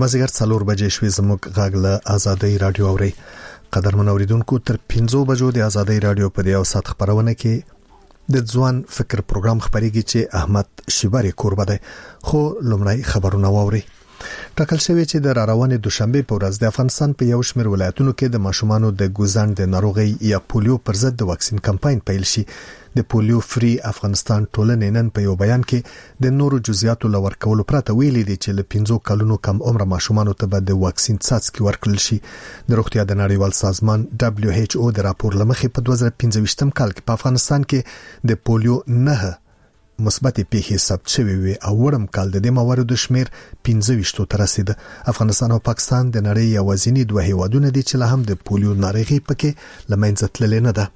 مازیګر 4 بجې شوې زموږ غږ له آزادۍ رادیو اوري. قدرمن اوریدونکو تر 5 بجو د آزادۍ رادیو په دیو سات خبرونه کې د ځوان فکر پروګرام خبريږي چې احمد شیباری کوربه ده. خو لومړی خبرونه واوري. ټاکل شوی چې د روانې دوشنبه په ورځ د افغانستان په یو شمېر ولایتونو کې د ماشومانو د ګوزند د ناروغي یا پولیو پر ضد د واکسین کمپاین پیل شي. د پولیو فری افغانستان ټولنې نن په یو بیان کې د نورو جزئیاتو لور کولو پرته ویلي دي چې له 15 کلونو کم عمر ماشومانو ته به د واکسین څاڅکي ورکړل شي. د روغتیا د نړیوال سازمان WHO د راپور لمخې په 2025م کال کې په افغانستان کې د پولیو نه مثبت پیښې ثبت شوې وي او ورم کال د دې مواردو شمیر 15 ته رسید. افغانستان او پاکستان د نړۍ یوازینی دوه هیوادونه دي چې له هم د پولیو ناروغي پکې لمنځه تللې نه ده.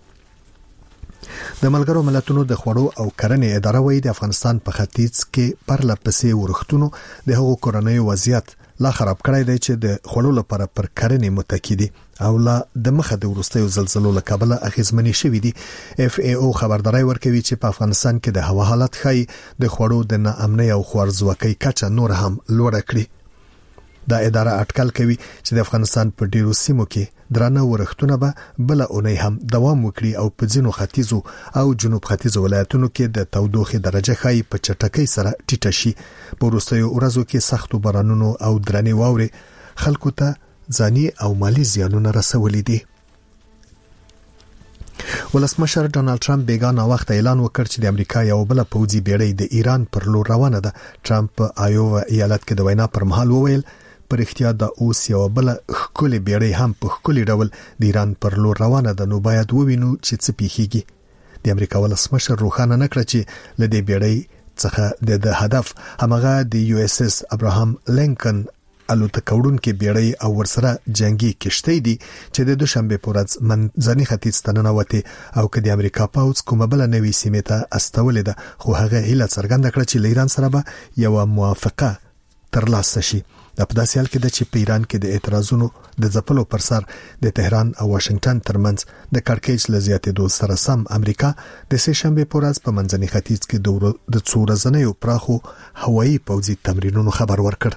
د ملګرو ملتونو د خوړو او کرنې اداره وایي د افغانستان په ختیځ کې پرله پسې ورښتونو د هغو کورنۍ وضعیت لا خراب کړی دی چې د خوړو لپاره پر کرنې متکی دي او لا د مخه د وروستیو زلزلو له کبله اغیزمنې شوې دي. FAO خبرداري ورکوي چې په افغانستان کې د هوا حالت ښایي د خوړو د ناامنۍ او خوارځواکۍ کچه نور هم لوړه کړي. دا اداره اټکل کوي چې د افغانستان په ډیرو سیمو کې درانه ورښتونه به بل اونۍ هم دوام وکړي او په ځینو ختیځو او جنوب ختیځو ولایتونو کې د تودوخې درجه ښایي په چټکۍ سره ټیټه شي. په وروستیو ورځو کې سختو بارانونو او درنې واورې خلکو ته ځاني او مالی زیانونه رسولي دي. ولسمشر ډونالد ټرمپ بیګانه وخت اعلان وکړ چې د امریکا یو بل پوځي بیړۍ د ایران پر لور روانه ده. ټرمپ په آیووا ایالت کې د وینا پر مهال وویل پر اختیار د اوس یو بل خولي بیړۍ هم په خولي ډول د ایران پر لور روانه ده، نو باید ووینو چې څه پیښیږي. د امریکا ولسمشر روښانه نکړه چې لدې بیړۍ څخه د هدف همغه د USS ابراهام لینکن الوتکوړون کې بیړۍ او ورسره جنگي کشتۍ دي چې د دوشنبه په ورځ منځني ختیځ ته ننوتې او که د امریکا پوځ کومه بل نوې سیمه ته استولې ده، خو هغه هیله څرګنده کړه چې له ایران سره به یو موافقه ترلاسه شي. د په داسې حال کې د چې په ایران کې د اعتراضونو د ځپلو پر سر د تهران او واشنگټن ترمنځ د کړکېچ لزیاتېدو سره سم امریکا د سه شنبه په ورځ په منځني ختیځ کې د څو ورځنیو پراخو هوایي پوځي تمرینونو خبر ورکړ.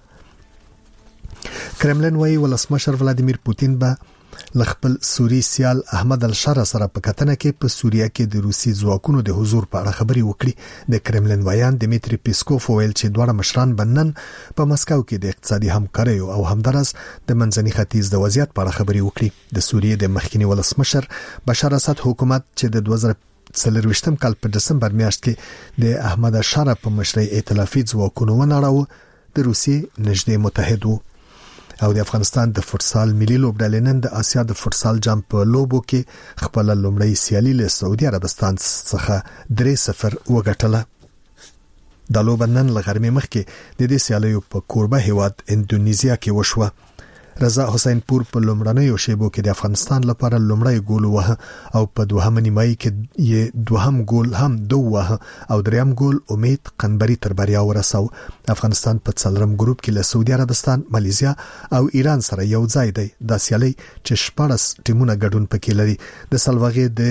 کرملن وايي ولسمشر ولادیمیر پوتین به لخپل سوری سیال احمد الشارع سره په کتنه کې په سوریه کې د روسي ځواکونو د حضور په اړه خبري وکړي. د کرملن وایان دمیتری پیسکوف ویل چې دواړه مشران بنن په مسکو کې د اقتصادي همکارۍ او همدارس د منځني ختیځ د وضعیت په اړه خبري وکړي. د سوریه د مخکنی ولسمشر بشار اسد حکومت چې د 2023م کال په دسمبر میاشت کې د احمد الشارع په مشرۍ ائتلافي ځواکونو ونړاوه د روسي نږدې متحد وو. او د افغانستان د فوتسال ملي لوبډلې نن د آسیا د فوتسال جام په لوبو کې خپل لومړی سیالي له سعودي عربستان څخه 3-0 وګټله. د لوب نن لغرمې مخکې د دې سیالیو په کوربه هیواد اندونیزیا کې وشوه. رضا حسین پور په لومړنیو شیبو کې د افغانستان لپاره لومړی ګول وه او په دوهمه نیمایي کې یې دوهم ګول هم دوه او دریم ګول امید قنبري تر بریا ورساو. افغانستان په څلورم ګروپ کې له سعودي عربستان، ماليزیا او ایران سره یو ځای دی. د سیالي چې 14 ټیمونه ګډون پکې لري د سلواغې د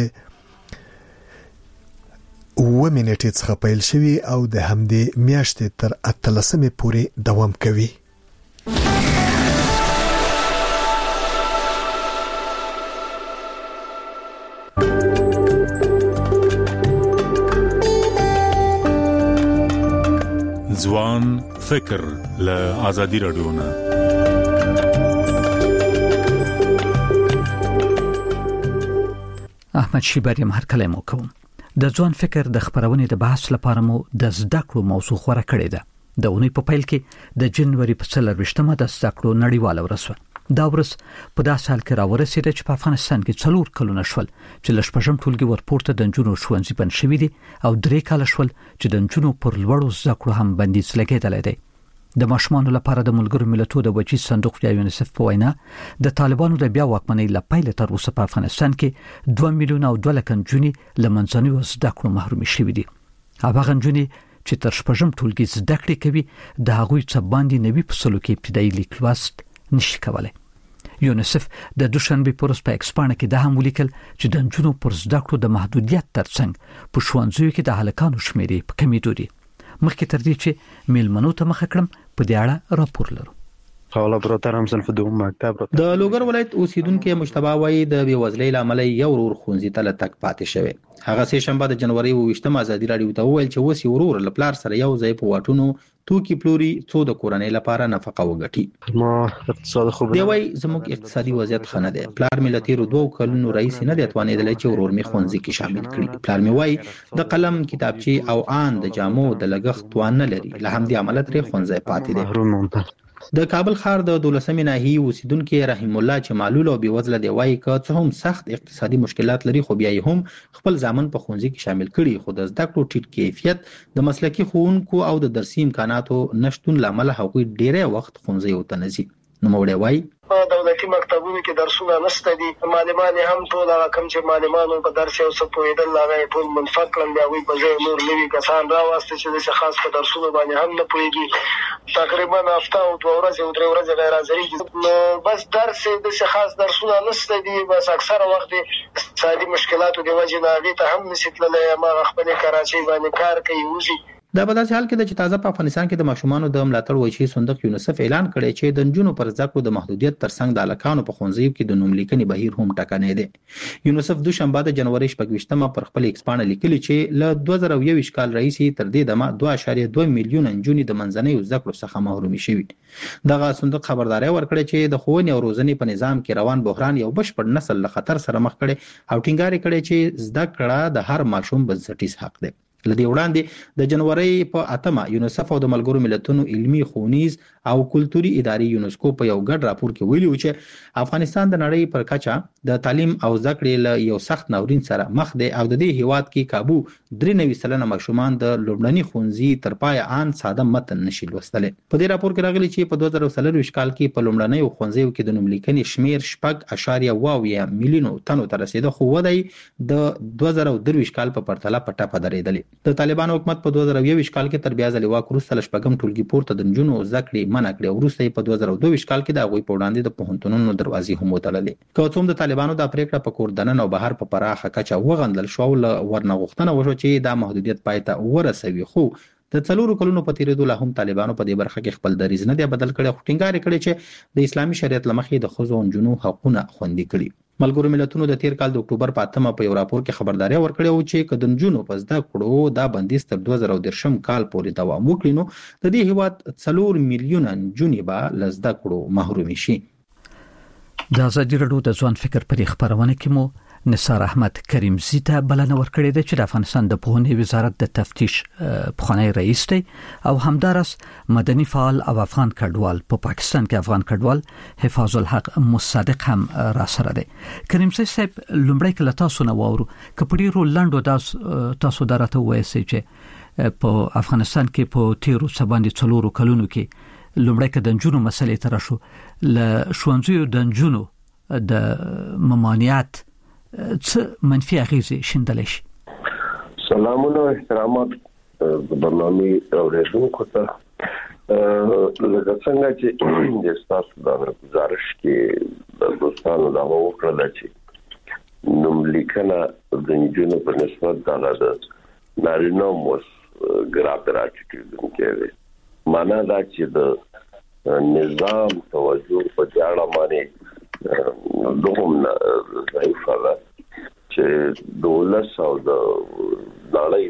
ومنټې څخه پیل شوی او د همدې میاشتې تر 13مې پورې دوام کوي. ځوان فکر له آزادي رادیو نه. احمد شیباری هرکلی مو کوم. د ځوان فکر د خبرونې د بحث لپاره مو د زده کړو موضوع غوړه کړې ده. د اونۍ په پیل کې د جنوري په 24مه د زده کړو نړیواله ورځ وه. دا ورځ په داسې حال کې راورسېده چې په افغانستان کې 4 کلونه شول چې له شپږم ټولګي ورپورته د نجونو ښوونځي بند شوي دي او 3 کاله شول چې د نجونو پر لوړو زده کړو هم بندیز لګېدلی دی. د ماشومانو لپاره د ملګرو ملتونو د وجیز صندوق یا یونیسف په وینا د طالبانو د بیا واکمنۍ لپاره تر اوسه په افغانستان کې 2 میلیونه او 2 لک نجونې له منځنیو زده کړو محرومې شوي دي. هغه نجونې چې تر شپږم ټولګي زده کړې کوي د هغوی څخه باندې 90% کې ابتدایي لیک لوست نشي کولای. یونیسف د دوشنبه پر ورځ په ایکسپانه کې د هم ولیکل چې د نجونو پر زده کړو د محدودیت ترڅنګ په ښوونځیو کې د هلکانو شمیرې په کمیدو دي. مخکې تر دې چې میلمنو ته مخه کړم په دې اړه راپور لرو. حواله براترم سلفدوم مکتب د لوګر ولایت اوسیدونکو مجتبی وایي د بیوزلۍ لامل یو ورور خونځي ته لټک پاتې شوی. هغه سه شنبه د جنوري 28 ازادي راډیو ته وویل چې وسی ورور لپلار سره یو ځای په واټونو توکي پلوري څو د کورنۍ لپاره نفقه وګټي. ما اقتصاد خوب دی وایي زموږ اقتصادي وضعیت ښه نه دی. پلار ملتي رو 2 کلونو رئیس نه دی توانیدل چې ورور می خونځي کې شامل کړي. پلار می وایي د قلم کتابچې او آن د جامو د لګښت توان نه لري. له همدې عمل ترې خونځي پاتې دی. د کابل ښار د 12 ناحیې اوسیدونکو رحیم الله چې معلول او بیوزله دی وایي که څه هم سخت اقتصادي مشکلات لري خو بیا یې هم خپل ځامن په ښوونځي کې شامل کړي خو د زده کړو ټیټ کیفیت د مسلکي ښوونکو او د درسي امکاناتو نشټون لامل هغوی ډیری وخت ښوونځي ته نه ځي. نوموړی وایي په دولتي مکتبونو کې درسونه نشته دي. معلمان هم ټول هغه کم چې معلمانو په درس او څه پوهېدل هغه ټول منفق کړل. بیا هغوی په ځای نور نوي کسان راواسته چې داسې خاص په درسونو باندې هم نه پوهېږي. تقریبا هفته او 2 ورځې او 3 ورځې غیر حاضرېږي. نو بس درس داسې خاص درسونه نشته دي. بس اکثره وخت اقتصادي مشکلاتو د وجې نه هغې ته هم نشي تللی. هماغه خپلې کراچۍ باندې کار کوي وځي. دا په داسې حال کې ده چې تازه په افغانستان کې د ماشومانو د ملاتړ ویشي صندوق یونیسف اعلان کړی چې د نجونو پر زده کړو د محدودیت ترڅنګ د هلکانو په ښوونځیو کې د نوم لیکنې بهیر هم ټکنی دی. یونیسف دوشنبه د جنوري 28 پر خپل ایکس پاڼه لیکلي چې له 2021 کال راهیسې تر دې دمه 2.2 میلیونه نجونې د منځنیو زده کړو څخه محرومې شوي. دغه صندوق خبرداري ورکړې چې د ښوونې او روزنې په نظام کې روان بحران یو بشپړ نسل له خطر سره مخ کړي او ټینګار کړي چې زده کړه د هر ماشوم بنسټیز حق دی. لدې وړاندې د جنوري په 8 یونیسف او د ملګرو ملتونو علمي ښوونیز او کلتوري ادارې یونسکو په یو ګډ راپور کې ویلي و چې افغانستان د نړۍ پر کچه د تعلیم او زده کړې له یو سخت ناورین سره مخ دی او د دې هیواد کې کابو 93% ماشومان د لومړني ښوونځي تر پایه ان ساده متن نشي لوستلی. په دې راپور کې راغلي چې په 2023 کال کې په لومړنیو ښوونځیو کې د نوم لیکنې شمیر 4.2 میلیونو تنو ته رسیده خو ودی د 2023 کال په پرتله په ټپه درېدلې. د طالبانو حکومت په 2021 کال کې تر بیا ځلې واک وروسته له شپږم ټولګي پورته د نجونو زده کړې منع کړې. وروسته په 2022 کال کې د هغوی په وړاندې د پوهنتونونو دروازې هم وتړلې. که څوم د طالبانو د پریکړه په کور دننه او بهر په پراخه کچه وغندل شو او ورنغښتنه وشو چې دا محدودیت پای ته ورسوي خو د 4 کلونو په تیریدو لا هم طالبانو په دې برخه کې خپل دریځ نه دی بدل کړی. خو ټینګار کړی چې د اسلامي شریعت لمخې د ښځو او نجونو حقونه خوندي کړي. ملګرو ملتونو د تیر کال د اکتوبر په 8 په یو راپور کې خبرداري ورکړې و چې که د نجونو په زده کړو دا بندیز تر 2013 کال پورې دوام وکړي نو د دې هیواد 4 میلیونه نجونې به له زده کړو محروم شي. د ازادي راډیو د ځوان فکر پر خبرونه کې مو نثار احمد کریمزی ته بلنه ورکړې ده چې د افغانستان د پوهنې وزارت د تفتیش پخوانی رئیس دی او همدارس مدني فعال او افغان کډوال په پاکستان کې افغان کډوال حفاظ الحق مصدق هم را سره دی. کریمزی صاحب لومړی کله تاسو نه وورو کپډیرو لندو تاسو درته وایي چې په افغانستان کې په تیرو سباندې 4 کلونو کې لومړی کې د نجونو مسلې تر شو ل شوونځیو د نجونو د ممانعت څه منفي اغیزې شیندلې شي. سلامونه او احترامات د برنامه اوریدونکو ته. لکه څنګه چې د تاسو د گزارش کې د دوستانو دا وکړل چې نوم لیکنه د نجونو په نسبت د نارینه موس ګرافرات کې معنا دا چې د نظام توجه په اړه باندې دوهم ضعیف ده چې دولت او د نړۍ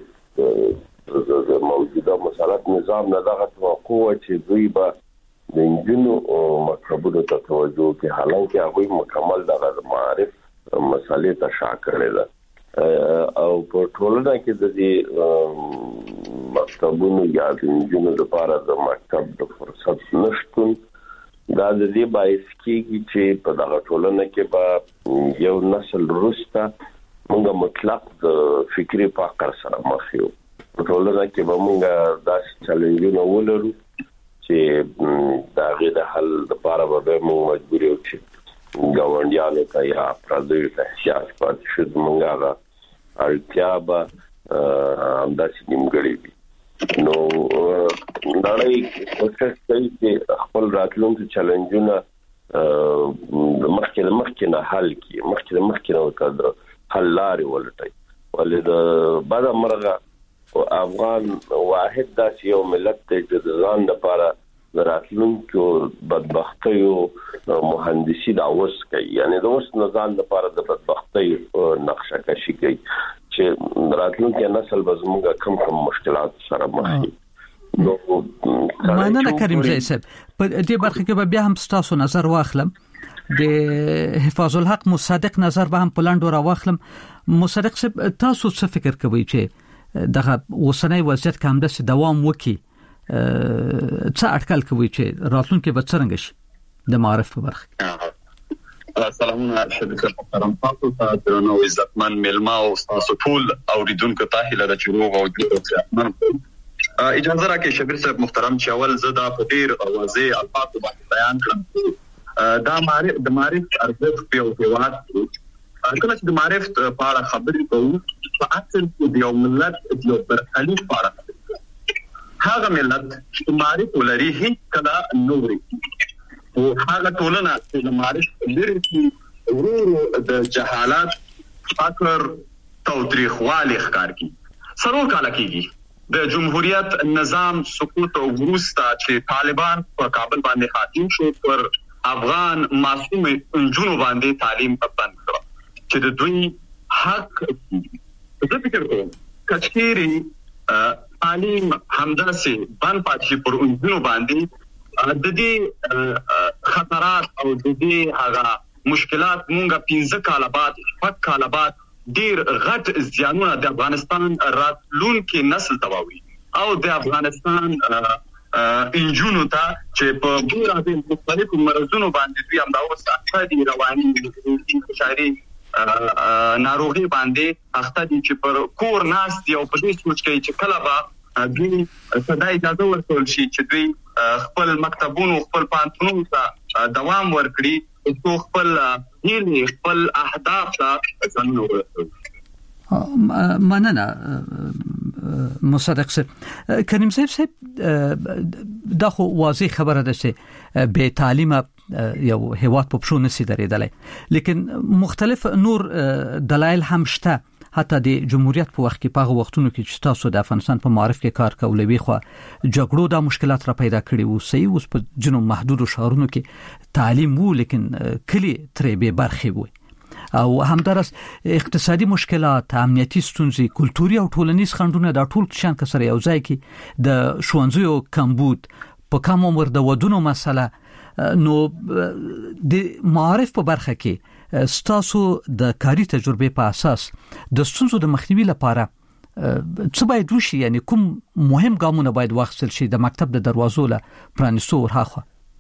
د موجوده مسالات نظام نه دغه توقع چې دوی به د نجونو مکتبونو ته توجه کوي حالانکه هغوی مکمل دغه معارف مسالې ته شا کړی ده او په ټولنه کې د دې مکتبونو یا د نجونو لپاره د مکتب د فرصت نشتون دا د دې باعث کیږي چې په دغه ټولنه کې به یو نسل وروسته موږ مطلق د فکری فقر سره مخ یو. په ټولنه کې به موږ داسې چیلنجونه ولرو چې دا غي د حل لپاره به موږ مجبور یو چې ګاونډیانو ته یا پردیو ته احتیاج پاتې شو. موږ هغه اړتیا به همداسې نیمګړې وي. نو نړۍ کوشش کوي چې خپل راتلونکي چیلنجونه مخکې نه حل کړي، مخکې نه حل لارې ولټوي. ولې د بعد مرغه افغان واحد داسې یو ملت دی چې د ځان لپاره راتلونکو بدبختیو مهندسي دا اوس کوي یعنی د اوس نظام لپاره د بدبختی نقشه کشي کوي چې راتلونکو نسل به زموږ کم مشکلات سره مخ شي. نو مننه کریم زئی صاحب په دې برخه کې به بیا هم تاسو نظر واخلم د حفاظ الحق مصدق نظر به هم پلاند را واخلم. مصدق صاحب تاسو څه فکر کوئ چې دغه وسنۍ وضعیت کوم د دوام وکي څه اټکل کوي چې راتلونکي به څنګه شي د معرف په برخه؟ سلامونه شبکه محترم تاسو ته درنو عزتمن ملما او تاسو ټول اوریدونکو ته هیله ده چې روغ او جوړ اجازه راکړئ شبیر صاحب محترم چې اول زدا په ډیر واضح الفاظ باندې بیان کړم دا د معرف ارزښت په هیواد کله چې د معرف په اړه خبرې کوو په اصل کې د یو ملت د یو برخلیک په اړه هغه ملت چې معرف ولري هیڅ کله نوري او هغه ټولنه چې معرف لري ورو د جهالت فقر توتریخوالي ښکار کی سرور کاله کیږي د جمهوریت نظام سقوط او وروسته چې طالبان په کابل باندې حاکم شو پر افغان معصوم انجونو باندې تعلیم بند کړ چې د دوی حق زه فکر کوم کچېری تعلیم همداسي بند پاتې پر انجونو باندې د دې خطرات او د دې هغه مشکلات مونږه 15 کاله بعد فک کاله بعد ډیر غټ زیانونه د افغانستان راتلونکي نسل تباوي او د افغانستان انجونو ته چې په ډیر د مختلفو مرزونو باندې دوی هم دا اوس اقتصادي رواني شهري ناروغي باندې اخته دي چې پر کور ناس یو په دې سوچ کوي چې کله به دوی صدا اجازه ورکول شي چې دوی خپل مکتبونو خپل پانتونو ته دوام ورکړي او خپل هیله خپل اهداف ته ځان ورسوي. مننه مصدق صاحب. کریم صاحب دا خو واضح خبره ده چې به تعلیم یو هیواد په پښو نسی درېدلای لیکن مختلف نور دلایل هم شته حتی د جمهوریت په وخت کې په وختونو کې چې تاسو د افغانستان په معرف کې کار کولوي خو جګړو د مشکلات را پیدا کړي وو سي اوس په جنوب محدود شهرونو کې تعلیم وو لیکن کلی ترې به برخه وو او همدارس اقتصادي مشکلات امنیتي ستونزې کلتوري او ټولنیز خنډونه د ټول شان کسر یو ځای کې د ښوونځیو کمبود په کوم عمر د ودونو مسله نو د معرف په برخه کې ستاسو د کاري تجربه په اساس د ستونزو د مخنیوي لپاره څه باید وشي یعنی کوم مهم ګامونه باید واخیستل شي د مکتب د دروازو له پرانیستو ورهاخوا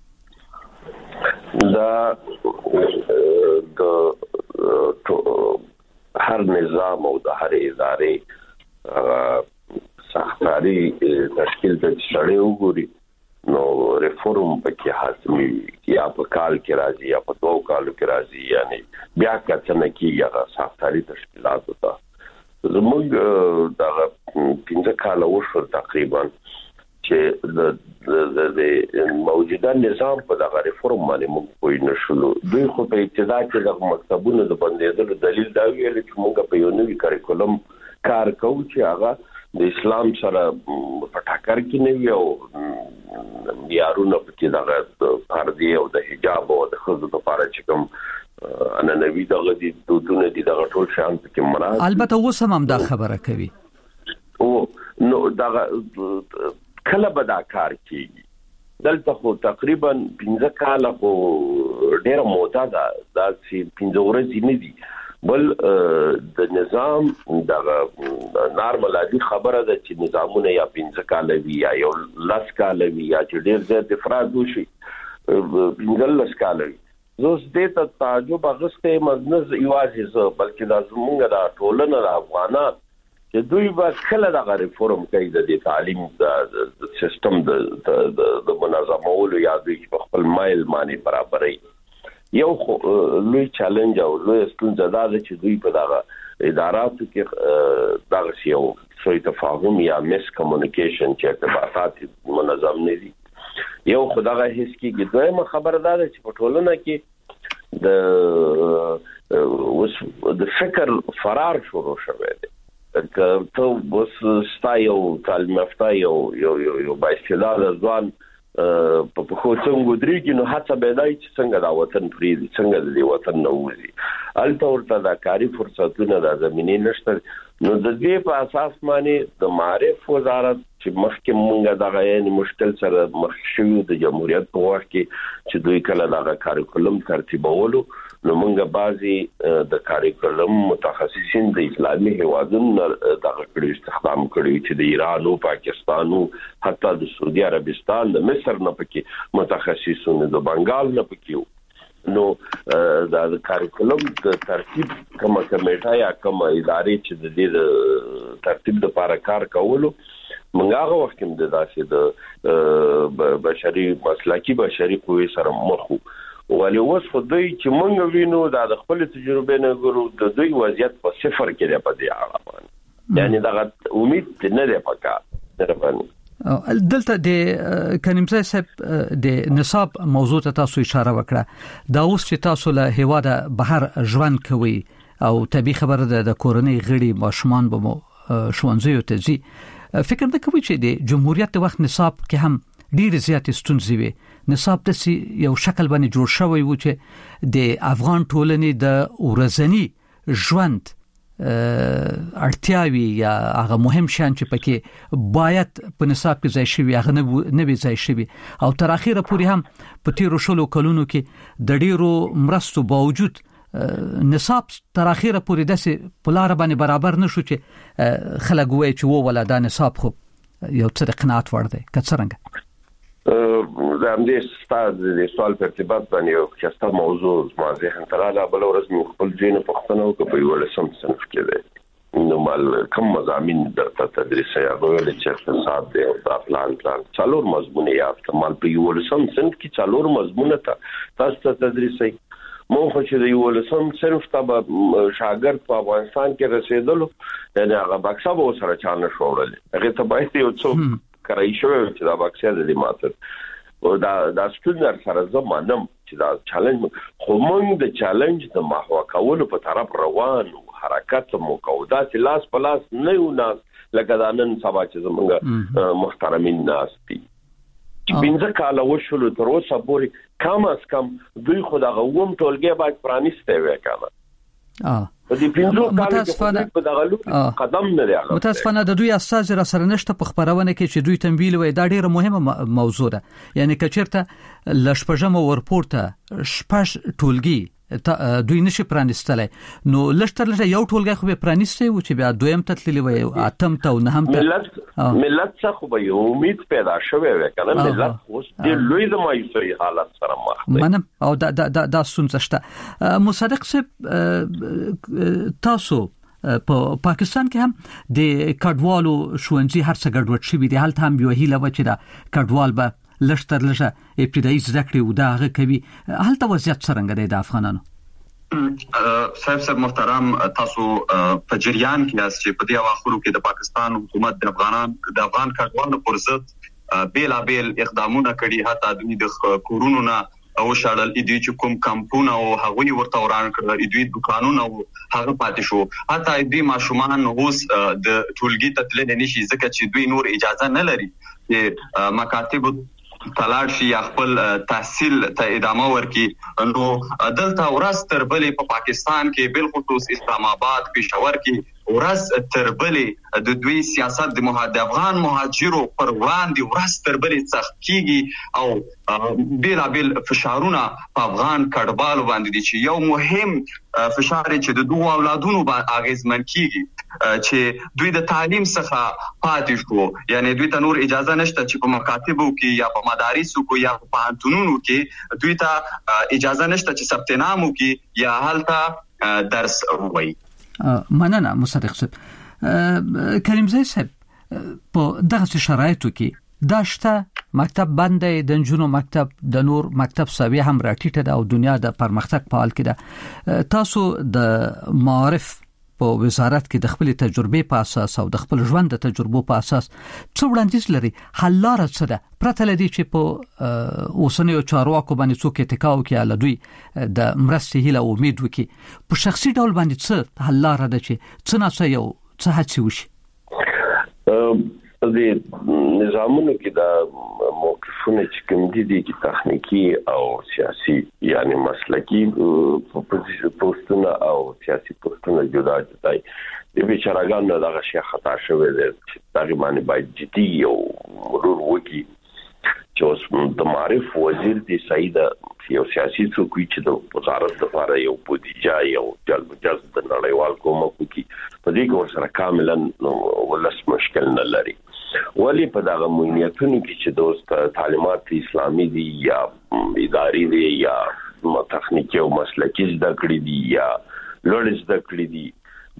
د هر نظام او د هر ادارې سختاري تشکیل ته شړې وګوري نو ریفورم پکې حاصلي یا په کال کې راځي یا په 2 کالو کې راځي یعنی بیا کڅنه کې هغه سختاري تشکیلات وتا زموږ دا 15 کال وشو تقریبا چې د موجوده نظام په دغه ریفورم باندې موږ کوی نشو دوی خو په ابتدا کې د مکتبونو د بندیدلو دلیل دا ویل چې موږ په یو نوی کریکولم کار کوو چې هغه د اسلام سره په ټاکر کې نه وي او یارونه په دغه پردي او د حجاب او د خزو لپاره چې کوم انا نبی دغه د دودونه دي دغه ټول شان کې مراد البته اوس هم دا خبره کوي او نو دغه کله به دا کار کیږي دلته خو تقریبا 15 کال خو ډېر موده ده دا چې 15 ورځې نه دي بل د نظام دغه نارمل عادي خبره ده چې نظامونه یا 15 کال وی یا یو 10 کال وی یا چې ډېر زیات افراد وشي 15 کال وی زه دې ته تعجب اغسته مزنه یوازې زه بلکې د زمونږ د ټولنې د افغانان چې دوی به کله د ریفورم کوي د تعلیم د سیستم د منظمولو یا دوی په خپل مایل باندې برابرۍ یو لوی چیلنج او لوی ستونزه ده چې دوی په دغه اداراتو کې دغه یو څه تفاهم یا مس کمیونیکیشن چې ارتباطات منظم نه دي یو خدای هیڅ کې دویمه خبره ده چې په ټولنه کې د فکر فرار شروع شوی دی که ته بس ستایو تعلیم یافته یو با استعداد ځوان په خو څنګه درېږي نو هڅه به دای چې څنګه دا وطن فریدي څنګه د وطن نو وځي الته ورته دا کاری فرصتونه د زمينې نشته نو د دې په اساس باندې د معرف وزارت چې مخکې مونږه دغه یعنی مشکل سره مخ شو د جمهوریت په وخت کې چې دوی کله دغه کاریکولم ترتیبولو نو مونږه بعضي د کاریکولم متخصصین د اسلامي هیوادونو دغه کړي استخدام کړي چې د ایران او پاکستان او حتی د سعودي عربستان د مصر نه پکې متخصصون د بنگال نه پکې نو د کاریکولم د ترتیب کومه کمیټه یا کومه ادارې چې د دې ترتیب لپاره کار کولو موږ هغه وخت کې د داسې د بشري مسلکی بشري قوې سره مخ ولې اوس خو دوی چې موږ وینو د خپل تجربه نه ګورو د دوی وضعیت په صفر کې دی په دې اړه باندې یعنی دا امید نه دی پکا دلته د کنیمزای صاحب د نصاب موضوع ته تاسو اشاره وکړه دا اوس چې تاسو له هواده بهر ژوند کوي او طبي خبره د کورنۍ غړي ماشومان به شوونځیو ته ځي فکر نه کوي چې د جمهوریت وخت نصاب کې هم ډیر زیات ستونزې وي نصاب د یو شکل باندې جوړ شوی و چې د افغان ټولنې د ورځنی ژوند اړتیاوي یا هغه مهم شان چې پکې باید په نصاب کې ځای شي هغه نه وي ځای شي او تر اخیره پورې هم په تیرو شلو کلونو کې د ډیرو مرستو باوجود نصاب تر اخیره پورې داسې په لار باندې برابر نشو چې خلک وایي چې ولا دا نصاب خو یو څه قناعت ور دی که څنګه د همدې ستاسو د سوال په ارتباط باندې یو خاصه موضوع ما ذهن ته راغله بل ورځ مې خپل ځین پښتنو کې په یو لسم صنف کې دی نو مال کوم مضامین درته تدریس یا غوړل چې اقتصاد دی او دا پلان څلور مضمون یافته مال په یو لسم صنف کې څلور مضمون تاسو ته تدریسي مو خو چې د یو لسم صنف ته شاګرد په افغانستان کې رسیدلو یعنی هغه بکسا به سره چانه شوړل هغه ته باید یو څو کرای شو چې دا بکسا د ماتر او دا ستونزه سره زمانم چې دا چالش خو موږ د چالش د محو کولو په طرف روان حرکت مقاومت لاس په لاس نه یو ناس لکه دا نن سبا چې زمونږ محترمین ناس دي چې بنځه کاله وشول تر اوسه پورې کم از کم دوی خو دا غووم ټولګي باید پرانیسته وي کنه په دې پینځو کال کې په دغلو قدم نه دی متاسفانه د دوی اساس را سره نشته په خبرونه کې چې دوی تنبیل وي دا ډیره مهمه موضوع ده یعنی کچرته لشپژم ورپورته شپږ ټولګي دوی نشي پرانیستلای نو لشتر لږه یو ټولګي خو به پرانیستي و چې بیا دویم تتللی وي اتم ته نه هم ملت څخه به یو امید پیدا شوه وکړه ملت اوس د لوی د مایوسي حالت سره مخ دي منم او دا سنځشته مصدق صاحب تاسو په پاکستان کې هم د کډوالو شونځي هر څه ګډوډ شوی دی حالت هم یو هیله و چې دا کډوال به لشتر لږه ابتدایي زده کړې او دا هغه کوي هلته وضعیت څنګه دی د افغانانو صاحب محترم تاسو په جریان کې یاست چې په دې اواخرو کې د پاکستان حکومت د افغان کډوالو پر ضد بیلابیل اقدامونه کړي حتی د کورونو نه او شړل دوی چې کوم کمپونه او هغوی ورته وران کړل دوی دکانونه او هغه پاتې شو حتی دوی ماشومان اوس د ټولګي ته تلل نشي ځکه چې دوی نور اجازه نه لري چې مکاتب تلاړ شي خپل تحصیل ته ادامه ورکړي نو دلته ورځ تر بلې په پاکستان کې بل خصوص اسلام آباد پېښور کې ورځ تر بلې د دوی سیاست د افغان مهاجرو پر وړاندې ورځ تر بلې سخت کیږي او بیلابل فشارونه په افغان کډوالو باندې دي چې یو مهم فشار چې د دوه اولادونو باندې اغیزمن کیږي چې دوی د تعلیم څخه پاتې شو یعنی دوی ته نور اجازه نشته چې په مکاتبو کې یا په مدارسو کې یا په پوهنتونونو کې دوی ته اجازه نشته چې ثبت نام وکړي یا هلته درس ووایي مننه مصدق صاحب کریمزای صاحب په دغه شرایطو کې داشته مکتب باندې د جنونو مکتب د نور مکتب سوي هم راټیټه ده او دنیا د پرمختګ په حال کې ده تاسو د معارف په وزارت کې د خپل تجربې په اساس او د خپل ژوند د تجربو په اساس څو وړاندیز لري حل لار څه ده پرته لدی چې په اوسنیو چارواکو باندې څوک اتکاو کې علي د مرستې هیله امید وکي په شخصي ډول باندې څه حل لار ده چې څه نه څه یو څه هڅه وشي د نظامونو کې د موقفونه چې کوم دي چې تخنیکی او سیاسي یعنی مسلکی پوسټونه او سیاسي پوسټونه جدا دي د بیچارهګانو دغه شی خطا شوی دی چې تقریبا باید جدي او مرور وکړي چې اوس د معرف وزیر دی سید یو سیاسي څوک چې د وزارت لپاره یو بودیجه یو جلب جذب د نړیوال کومک کوي په دې کې ورسره کاملا ولس مشکل نه لري ولی په دغه مهمتونو کې چې دوست تعلیمات اسلامي دي یا اداري دي یا تخنیکی او مسلکی زده کړې دي یا لوړ زده کړې دي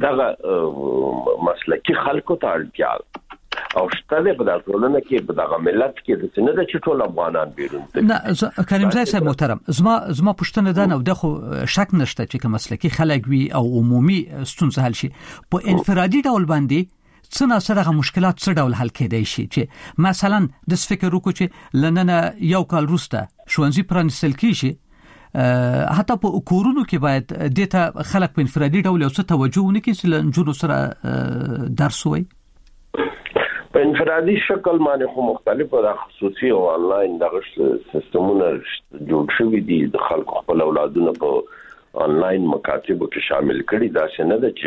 دغه مسلکی خلکو ته اړتیا او شته په دغه ټولنه کې په دغه ملت کې د څه نه د ټول افغانان بیرون دي نه کریم زای صاحب محترم زما پښتنه ده نو د خو شک نشته چې مسلکی خلک وي او عمومي ستونزه حل شي په انفرادي ډول باندې څنګه سره مشکلات څه ډول حل کېدای شي چې مثلا د فکر وکړو چې لننه یو کال وروسته ښوونځي پرانیستل کیږي حتی په کورونو کې باید دته خلک په انفرادي ډول او څه توجه ونکړي چې لنجونو سره درس وي په انفرادي شکل باندې خو مختلف او خصوصي او انلاین دغه سیستمونه جوړ شوي دي د خلکو خپل اولادونه په انلاین مکاتبو کې شامل کړي دا څنګه ده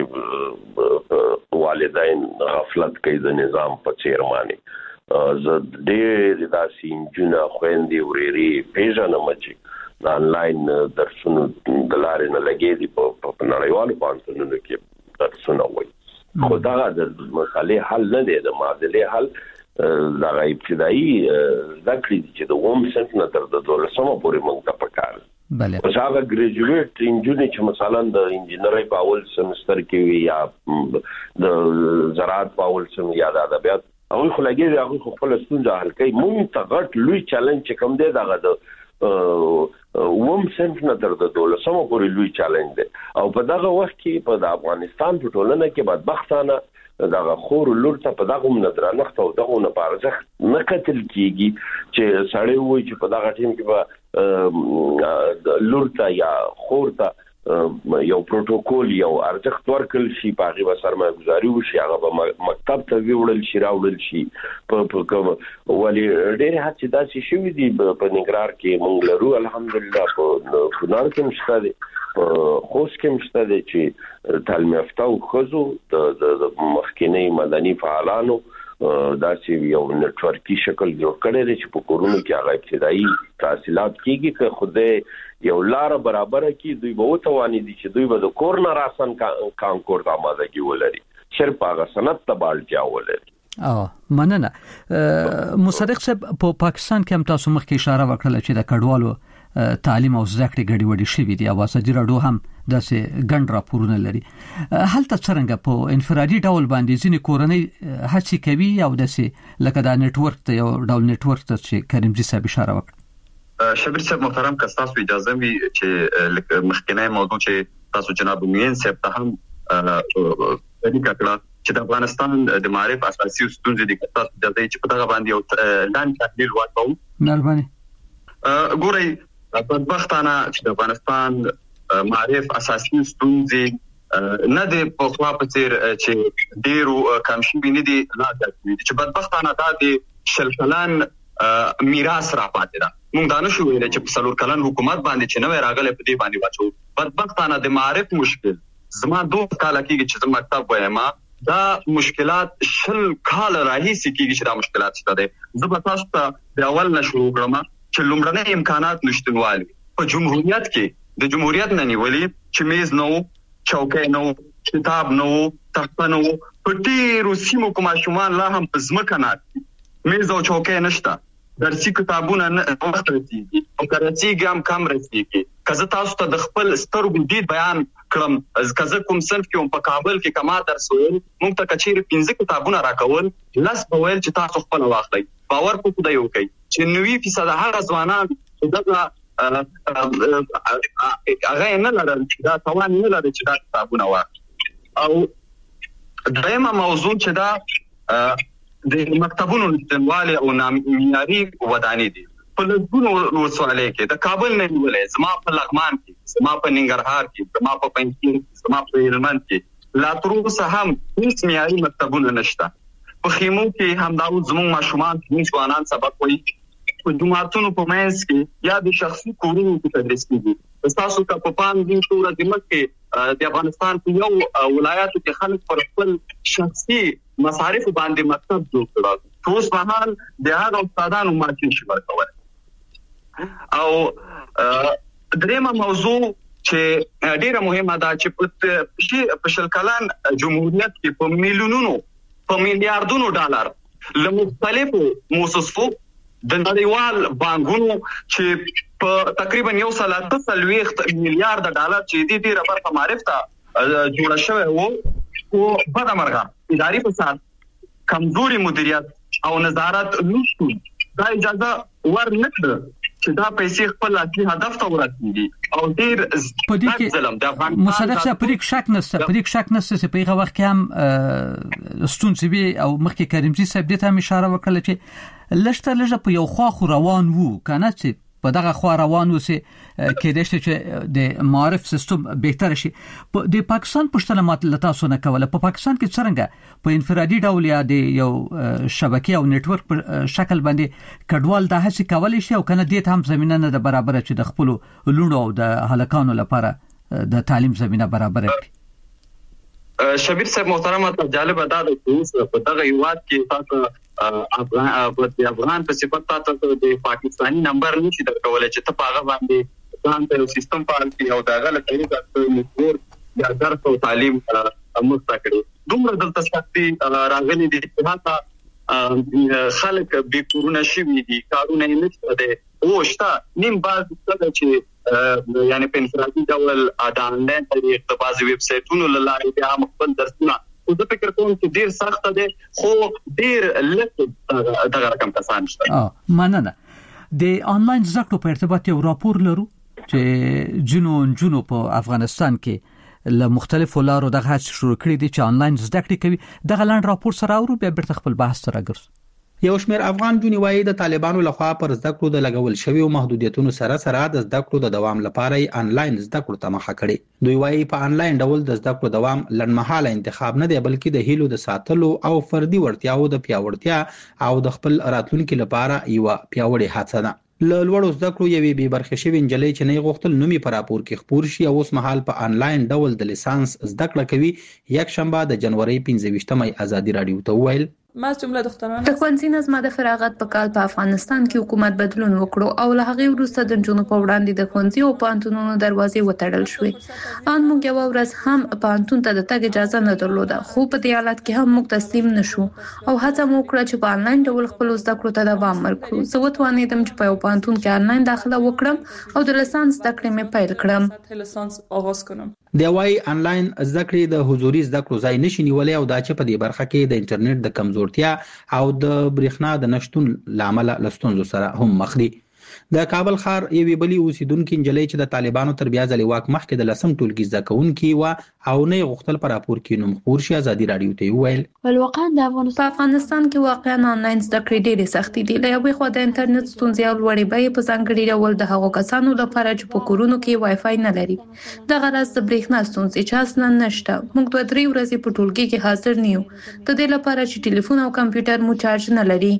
چې والدین غفلت کوي د نظام په چیر باندې زه ډېر داسې جنا خويندې وريري پیژنم چې د انلاین درسونو د لارې نه لګې دي په نړیوالو پوهنتونونو کې درسونه وایي خو دا د مسالې حل نه دی د معادلې حل دا ابتدایي زده کړې چې د اوم صنف نه تر 12مه پورې موږ ته پکار بله اوس هغه ګریجویټ انجینر چې مثلا د انجینرۍ په اول سمستر کې وي یا د زراعت په اول سمستر یا د ادبیات هغه خو لګي هغه خپل ستونزه حل کوي موږ ته غټ لوی چیلنج چې کوم دی دغه د ووم صنف نه تر 12مه پورې لوی چیلنج دی او په دغه وخت کې په د افغانستان په ټولنه کې بدبختانه دغه خور لور ته په دغه مندرانخت او دغه نه پارځخ نه کتل کیږي چې سړی وای چې په دغه ټیم کې به لور ته یا خور ته یو پروتوکول یو ارزښت ورکړل شي په هغه سرمایه گذاري وشي هغه به مکتب ته ویوړل شي راوړل شي په ولی ډېر هڅې داسې شوې دي په ننګرهار کې موږ لرو الحمدلله په کونړ کې مشته دي په خوست کې مشته دي چې تعلیم یافته خزو د مخکینی مدني فعالانو داسې یو نتورکي شکل جوړ کړی دی چې په کورونو کې هغه ابتدایي تحصیلات کیږي که خوده یو لار برابر کی دوی به وتوانی دي چې دوی به د کور نه راسن کانکور ته آمادګي ولري صرف هغه سند ته بالتیا ولري مننه مصدق صاحب په پاکستان کې هم تاسو مخکې اشاره وکړه چې د کډوالو تعلیم او زده کړې ګډي وډي شوې دي او ازادي راډیو هم داسې ګڼ راپورونه لري هلته څنګه په انفرادي ډول باندې ځینې کورنۍ هڅې کوي او داسې لکه دا نتورک ته یو ډول نتورک ته چې کریم جی صاحب اشاره وکړه شبیر صاحب محترم که تاسو اجازه وي چې مخکنی موضوع چې تاسو جناب مین صاحب ته هم کړه چې د افغانستان د معرف اساسي ستونزې د تاسو اجازه چې په دغه باندې یو لاندې تحلیل وکړو مهرباني ګورئ بدبختانه چې د افغانستان معرف اساسي ستونزې نه د په خوا په تیر چې ډیرو کم شي نه دي لا د چې بدبختانه د شلکلان میراث را پاتې ده موږ دا نشو ویل چې په څلور کلن حکومت باندې چې نو راغله په دې باندې واچو بدبختانه د معرف مشکل زما 2 کال کېږي چې مکتب وایم دا مشکلات شل کال راهیسي کېږي چې دا مشکلات شته ده زه به تاسو ته د اول نشو کړم چې لومړنۍ امکانات نشټنوالي په جمهوریت کې د جمهوریت نه نیولې چې میز نو چوکۍ نو کتاب نو تخته نو په ډیرو سیمو کومه شومان لا هم په ځمکه نه میز او چوکۍ نشته درسي کتابونه نه وخت رسیږي او کرسيږي هم کم رسیږي کزه تاسو ته د خپل سترګو دید بیان کړم کزه کوم صنف کې په کابل کې کما درس ویل موږ ته کچېر 15 کتابونه راکول لاس په ویل چې تاسو خپل واخلئ باور په خدای وکړئ چې 90% هغه ځوانان چې دغه هغه نه لرل چې دا توان نه لري چې دا کتابونه واخلي او دایمه موضوع چې دا د مکتبونو نشټنوالي او معیاري ودانې دي په لږونو ورسواله کې د کابل نه نیولې زما په لغمان کې زما په ننګرهار کې زما په پنځین زما په هلمند کې لا تر اوسه هم هیڅ معیاري مکتبونه نشته په خیمو کې همدا زموږ ماشومان ځوانان سبق وایي په جماعتونو په منځ کې یا د شخصي کورونو کې تدریس کیږي. تاسو ته په پام دي چې ورځ مخکې د افغانستان په یو ولایاتو کې خلک پر خپل شخصي مصارف باندې مکتب جوړ کړل. اوس په حال د هغه استادانو مارکیټ شي ورکول. او درېمه موضوع چې ډیره مهمه ده چې په شل کلن جمهوریت کې په میلیونونو په میلیارډونو ډالر له مختلفو مؤسسو د نړیوال بانکونو چې په تقریبا 130 میلیارډ ډالر چې د دې ربر په معرف ته جوړ شوی وو او بدمرغه اداري فساد، کمزوري مدیریت او نظارت نشته. دا اجازه ورنکړه چې دا پیسې خپل اصلي هدف ته ورسیږي او ډیر ظلم د افغان مصدق صاحب پریک شک نشته چې په هغه وخت کې هم ستونزې وي او مخکې کریمزی صاحب دې ته اشاره وکړه چې لږه په یو خوا خو روان وو کنه چې په دغه خوا روان وسی کې دشته چې د معرف سیستم بهتر شي. د پاکستان پښتنه مات لتاسو نه کوله په پاکستان کې څنګه په انفرادي ډول یا د یو شبکې او نتورک په شکل باندې کډوال د هڅې کولای شي او کنه دې هم زمينه نه برابر چې د خپل لونو او د هلکانو لپاره د تعلیم زمينه برابر کړي. شبیر صاحب محترم ته جالب ادا د په دغه یوات کې تاسو افغان په صفت تاسو د پاکستانی نمبر نشي درکولای چې ته پاغه باندې ځان ته سیستم فعال کړي او دا غلط طریقه ته مجبور یا درس او تعلیم مستقل دومره دلته سختي راغلي دي چې خلک به کورونه شي دي کارونه یې نشته ده اوشتا نیم باز څه چې یعنی په انفرادي ډول د انلاین طریق د بازي ویب سټونو لارې بیا خپل درسونه او د فکر کوم چې ډیر سخت ده خو ډیر لږ دغه رقم کسان شته. مننه. د انلاین زده کړو په ارتباط یو راپور لرو چې جنونو په افغانستان کې له مختلفو لارو دغه هڅه شروع کړې دي چې انلاین زده کړې کوي. دغه لاند راپور سره اورو بیا بیرته خپل بحث سره ګرځو. یو شمېر افغان جونې وایي د طالبانو لخوا پر زده کړو د لګول شویو محدودیتونو سره د زده کړو د دوام لپاره انلاین زده کړو ته مخه کړې. دوی وایي په انلاین ډول د زده کړو دوام لنډمهاله انتخاب نه دی بلکې د هیلو د ساتلو او فردي وړتیاو د پیاوړتیا او د خپل راتلونکو لپاره یو پیاوړی هڅه ده. لوړو زده کړو یوې بې برخې شوې انجلۍ چې نه غوښتل نومي پر راپور کې خبر شي او اوس مهال په انلاین ډول د لیسانس زده کړه کوي. یک شنبه د جنوري 15مې ازادي رادیو ته ویل ما جمله دخترانه د ښوونځي نظم د فراغت په کال په افغانستان کې حکومت بدلون وکړو او له هغه وروسته د جنونو په وړاندې د ښوونځي او پانتونونو دروازې وتړل شوې. ان موږ یو ورځ هم پانتون ته د تګ اجازه نه درلوده خو په دې حالت کې هم موږ تسلیم نشو او هڅه مو وکړه چې په انلاین ډول خپل زده کړو ته دوام ورکړو. زه وتوانیدم چې په یو پانتون کې انلاین داخله وکړم او د لیسانس زده کړې مې پیل کړم. لیسانس آغاز کنم. د وايي انلاین زده کړې د حضوري زده کړو ځای نشي نیولای او دا چې په دې برخه کې د انټرنیټ د کمزورتیا او د برېښنا د نشټون لامل لستونزو سره هم مخ دي. د کابل ښار یوې بلې اوسیدونکو انجلۍ چې د طالبانو تر بیا ځلې واک مخکې د لسم ټولګي زده کوونکې وه او نه غوښتل پر راپور کې نوم خپور شي ازادي رادیو ته ویل ولواقع د افغانستان کې واقعا انلاین زده کړې ډېرې سختې دي. له یوې خوا د انټرنیټ ستونزې او لوړې بیې په ځانګړي ډول د هغو کسانو لپاره چې په کورونو کې وای فای نه لري. دغه راز د برېښنا ستونزې چې اصلا نشته. موږ 2-3 ورځې په ټولګي کې حاضر نه یو د دې لپاره چې ټلیفون او کمپیوټر مو چارج نه لري.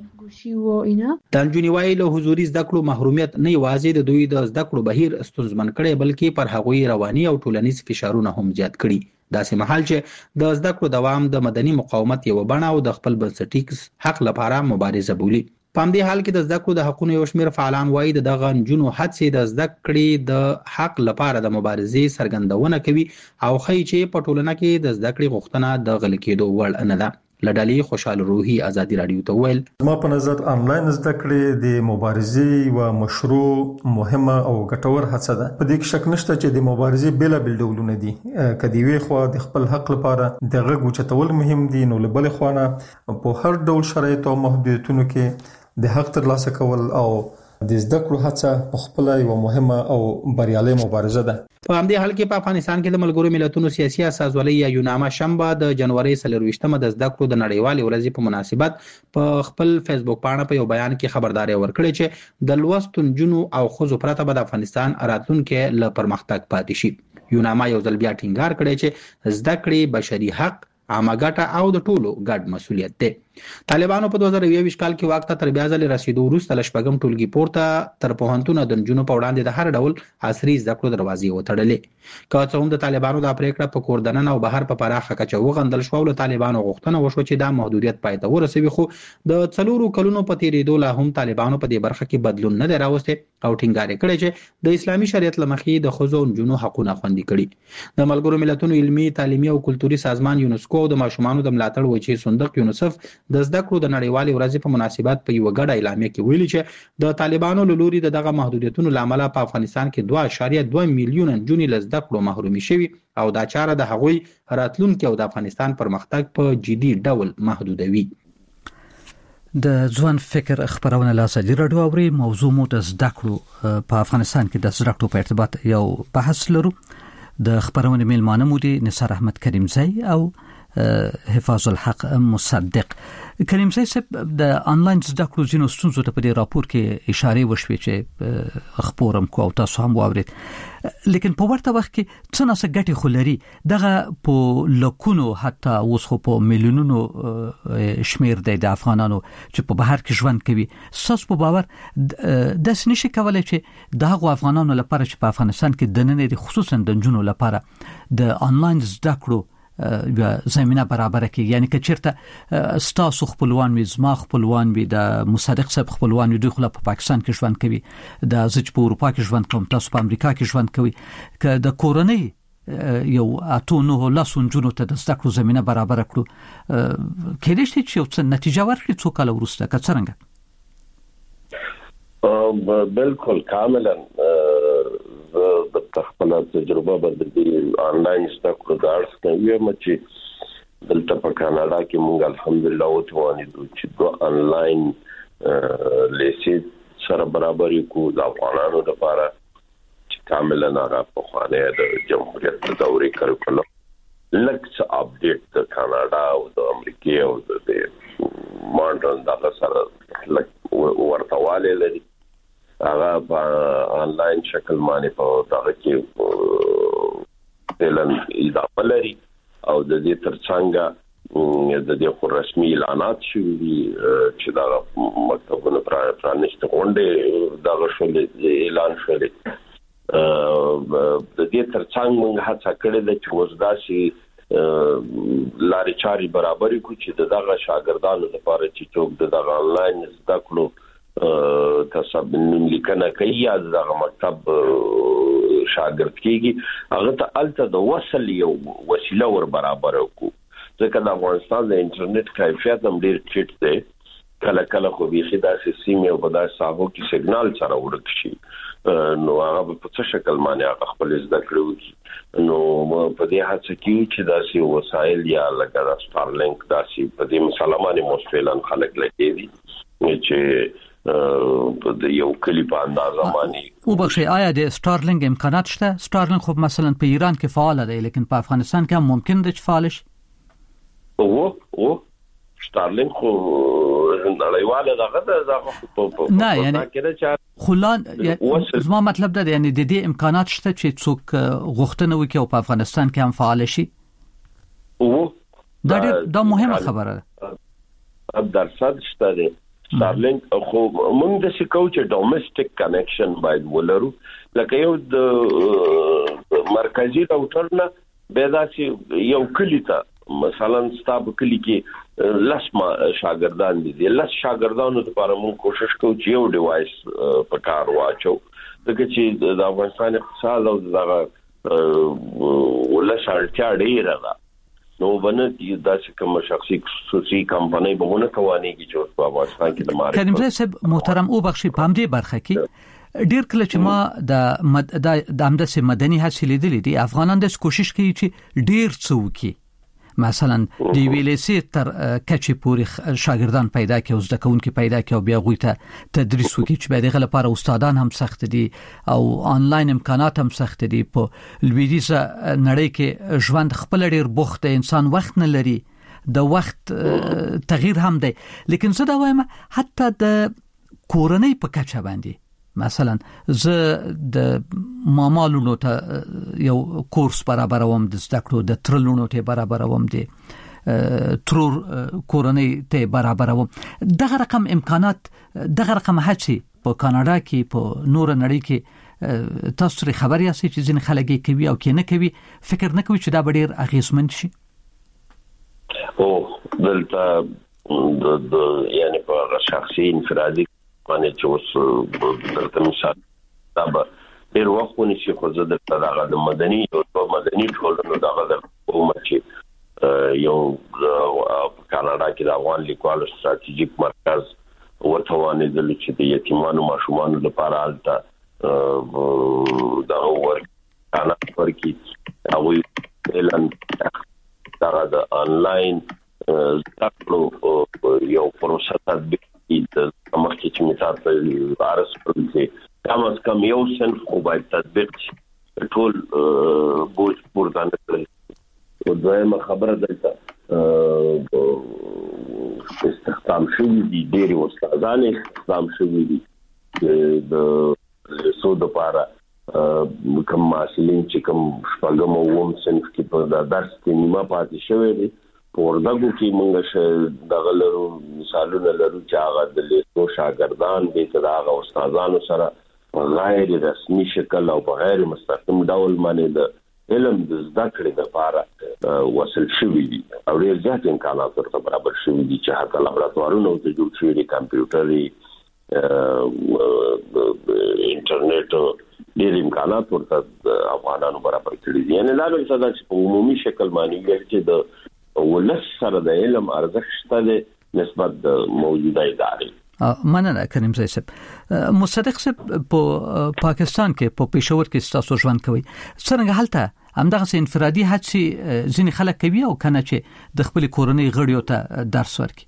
د انجونی وای له حضوري زده کړو محرومیت نه یوازې د دوی د زده کړو بهیر ستونزمن کړي بلکې پر هغوی رواني او ټولنیز فشارونه هم زیات کړي. داسې مهال چې د زده کړو دوام د مدني مقاومت یو بڼه او د خپل بنسټیز حق لپاره مبارزه بولي. په همدې حال کې د زده کړو د حقونو یو شمېر فعالان وایي دغه نجونو هڅې د زده کړې د حق لپاره د مبارزې څرګندونه کوي او ښیي چې په ټولنه کې د زده کړې غوښتنه د غلي کېدو وړ نه ده. لډالي خوشحال روحي ازادي رادیو ته ویل ما په نظر انلاین زده کړې د مبارزې او مشروع مهمه او ګټور هڅه ده. په دې کې شک نشته چې د مبارزې بیلابل ډولونه دي. کدی وی خو د خپل حق لپاره د غږ اوچتول مهم دي نو له بل خوا نه په هر ډول شرایطو او محدودیتونو کې د حق ترلاسه کول او د زده کړو هڅه په خپل یو مهمه او بریالي مبارزه ده. په همدې حال کې په افغانستان کې د ملګرو ملتونو سیاسي اساسولۍ یا یوناما شنبه د جنوري 24مه د زده کړو د نړیوالې ورځې په مناسبت په خپل فیسبوک پاڼه په یو بیان کې خبرداري ورکړې چې د لوستو نجونو او ښځو پرته به د افغانستان راتلونکي له پرمختګ پاتې شي. یوناما یو ځل بیا ټینګار کړی چې زده کړې بشري حق عامه ګټه او د ټولو ګډ مسولیت دی. طالبانو په 2021 کال کې واک ته تر بیا ځلې رسیدو وروسته لشپږم ټولګي پورته تر پوهنتون د نجونو په وړاندې د هر ډول عصري زده کړو دروازې وتړلې. که څه هم د طالبانو د پریکړه په کور دننه او بهر په پراخه کچه وغندل شو، له طالبانو غوښتنه وشو چې دا محدودیت پای ته ورسوي، خو د 4 کلونو په تیریدو لا هم طالبانو په دې برخه کې بدلون نه دی راوستی او ټینګار کړی چې د اسلامي شریعت لمخې د ښځو او نجونو حقونه خوندي کړي. د ملګرو ملتونو علمي، تعلیمي او کلتوري سازمان یونسکو د ماشومانو د ملاتړ وجهي صندوق یونیسف د زده کړو د نړیوالې ورځې په مناسبت په یو غړ اعلامیه کې ویلي چې د طالبانو له لوري دغه محدودیتونو لامل په افغانستان کې 2.2 میلیون نجونې له زده کړو محرومي شوي او دا چاره د هغوی راتلونکي او د افغانستان پرمختګ په جدي ډول محدودوي. د ځوان فکر خبرونه لاسه راډیو اوري. موضوع مو د زده کړو په افغانستان کې د زده کړو په ارتباط یو بحث لرو. د خبرونه میلمانه مو دي نثار احمد کریمزی او حفاظ الحق مصدق. کریمزی صاحب د انلاین زده کړو ځینو ستونزو ته په دې راپور کې اشاره وشوي چې خبرم کو او تاسو هم واورید، لیکن په ورته وخت کې څه ناڅه ګټې خو لري. دغه په لکونو حتی اوس خو په میلیونونو شمیر دی د افغانانو چې په بهر کې ژوند کوي. ستاسو په باور داسې نشي کولی چې د هغو افغانانو لپاره چې په افغانستان کې دننه دي، خصوصا د نجونو لپاره د انلاین زده کړو زمينه برابر کی؟ یعنی که چیرته ستاسو خپلوان وي، زما خپلوان وي، د مصدق صاحب خپلوان وي، دوی خو په پاکستان کې ژوند کوي، د زج په اروپا کې ژوند کوم، تاسو په امریکا کې ژوند کوي، که د کورنۍ یو اتونو لاسونجونو ته د زده کړو زمينه برابر کړو، کېدای شي چې یو څه نتیجه ورکړي څو کال وروسته. که څنګه؟ بالکل کاملا د خپل تجربه باندې آنلاین زده کړو د اړخ کوي چې دلته په کاناډا کې موږ الحمدلله وتوانیدو چې د آنلاین لیسې سره برابر یو د افغانانو لپاره چې کاملا هغه په خانه د جمهوریت د دورې کریکولم لکه اپډیټ د کاناډا او د امریکا او د ماډرن دغه سره ورتواله لري. هغه په آنلاین شکل باندې په دغه کې اعلان اضافه لري او د دې ترڅنګ د دې رسمي اعلانات شوي چې دا مکتبونه پرانیسته غونډې دغه شول اعلان شول. د دې ترڅنګ موږ هڅه کړې ده چې وزداسي لارې چارې برابرې کړو چې دغه شاګردانو لپاره چې څوک دغه آنلاین زده کړو تصب لیکنه کوي یا دغه مکتب شاګرد کیږي، هغه ته الته د وصل یو وسیله ور برابر وکړو. ځکه د افغانستان د انټرنیټ کیفیت هم ډیر ټیټ دی، کله کله خو بيخي داسې سیمه او په داسې ساحو کې سیګنال سره ورک شي، نو هغه په څه شکل باندې خپل زده کړو. نو په دې هڅه کې چې داسې وسایل یا لکه د سټارلینک داسې په دې مثال باندې مستفیدان خلک لګي چې د یو کلی په اندازه باندې. او بخشي آیا د سټارلینک امکانات شته؟ سټارلینک خو مثلا په ایران کې فعال دی، لیکن په افغانستان کې هم ممکن دی چې فعال شي. او سټارلینک خو نړیواله دغه نه یعنی خلان زما مطلب ده یعنی د دې امکانات شته چې څوک غوښتنه وکړي او په افغانستان کې هم فعال شي. او دا مهمه خبره ده. درصد شته دی سټارلینک خو موږ د سکو چې ډومېسټک کنیکشن باید ولرو، لکه یو د مرکزی راوټر نه به داسې یو کلی ته مثلا ستاب کلی کې لسما شاګردان دي، لس شاګردانو لپاره موږ کوشش کوو چې یو ډیوایس په کار واچو، ځکه چې د افغانستان اقتصاد او دغه ولس اړتیا ډیره ده. نو باندې داسې کوم شخصي خصوصي کمپنۍ بهونه توانېږي چې په افغانستان کې د مارکیټ. کریمزی صاحب محترم او بخشي په همدې برخه کې ډیر کله چې ما د امدسه مدني هڅې لیدلې دي، افغانان د کوشش کوي چې ډیر څه وکړي، مثلا دی ویلې تر کچې پوری شاګردان پیدا کړي او زده کوونکي پیدا کړي او بیا غوي ته تدریس وکړي چې به دغه لپاره استادان هم سخت دي او آنلاین امکانات هم سخت دي. په لویدیزه نړۍ کې ژوند خپل ډیر بوخت دی، انسان وخت نه لري، د وخت تغییر هم دی. لیکن زه دا وایم حتی د کورنۍ په کچه باندې مثلا زه د مامالونو ته یو کورس برابروم، د زده کړو د ترلونو ته برابروم، د ترور کورنۍ ته برابرو. دغه رقم امکانات، دغه رقم هڅې په کاناډا کې په نور نړۍ کې تاسو لري خبري اسي چې ځین خلک کوي او کې نه کوي، فکر نه کوي چې دا ډېر اغیزمن شي؟ او دلته د یعنی په شخصي انفرادي باندې چې اوس دلته مثال دا به ډېر وخت ونیسي، خو زه دلته د مدني ټولنو دغه کوم چې یو کاناډا کې د افغان لیکوالو ستراتیژیک مرکز وتوانېدل چې د یتیمانو ماشومانو لپاره الته دا ورکانه ورکی او اعلان دا د انلاین زده یو پروسه تطبیق د مخکې چې مثال په ارس پروسه کم از کم یو سن خو باید تطبیق ټول بوج پورته کړي. او دویمه خبره دلته استخدام شوی دي ډېری استادان استخدام شوی دي د سو د پاره کوم مسلین چې کوم شپږم او اووم صنف کې په درس کې نیمه پاتې شوی دي. په وردګو کې موږ دغه لرو مثالونه لرو چې هغه د لیکو شاګردان دي چې هغه استادانو سره په غیر رسمي شکل او په غیر مستقیم ډول باندې د علم د زده کړې لپاره وصل شوی دي او ډېر زیات امکانات ورته برابر شوي دي چې هغه لابراتوارونه ته جوړ شوي دي، کمپیوټري انټرنیټ ډېر امکانات ورته افغانانو برابر کړي دي. یعنی دا څه چې په عمومي شکل باندې چې د ولس سره د علم ارزښت شته نسبت د موجوده ادارې. مننه کریم صاحب. مصدق صاحب په پاکستان کې په پېښور کې تاسو ژوند کوي، څنګه هلته همدغه انفرادي هڅې ځینې خلک کوي او کنه چې د خپل کورنۍ غړیو ته درس ورکړي؟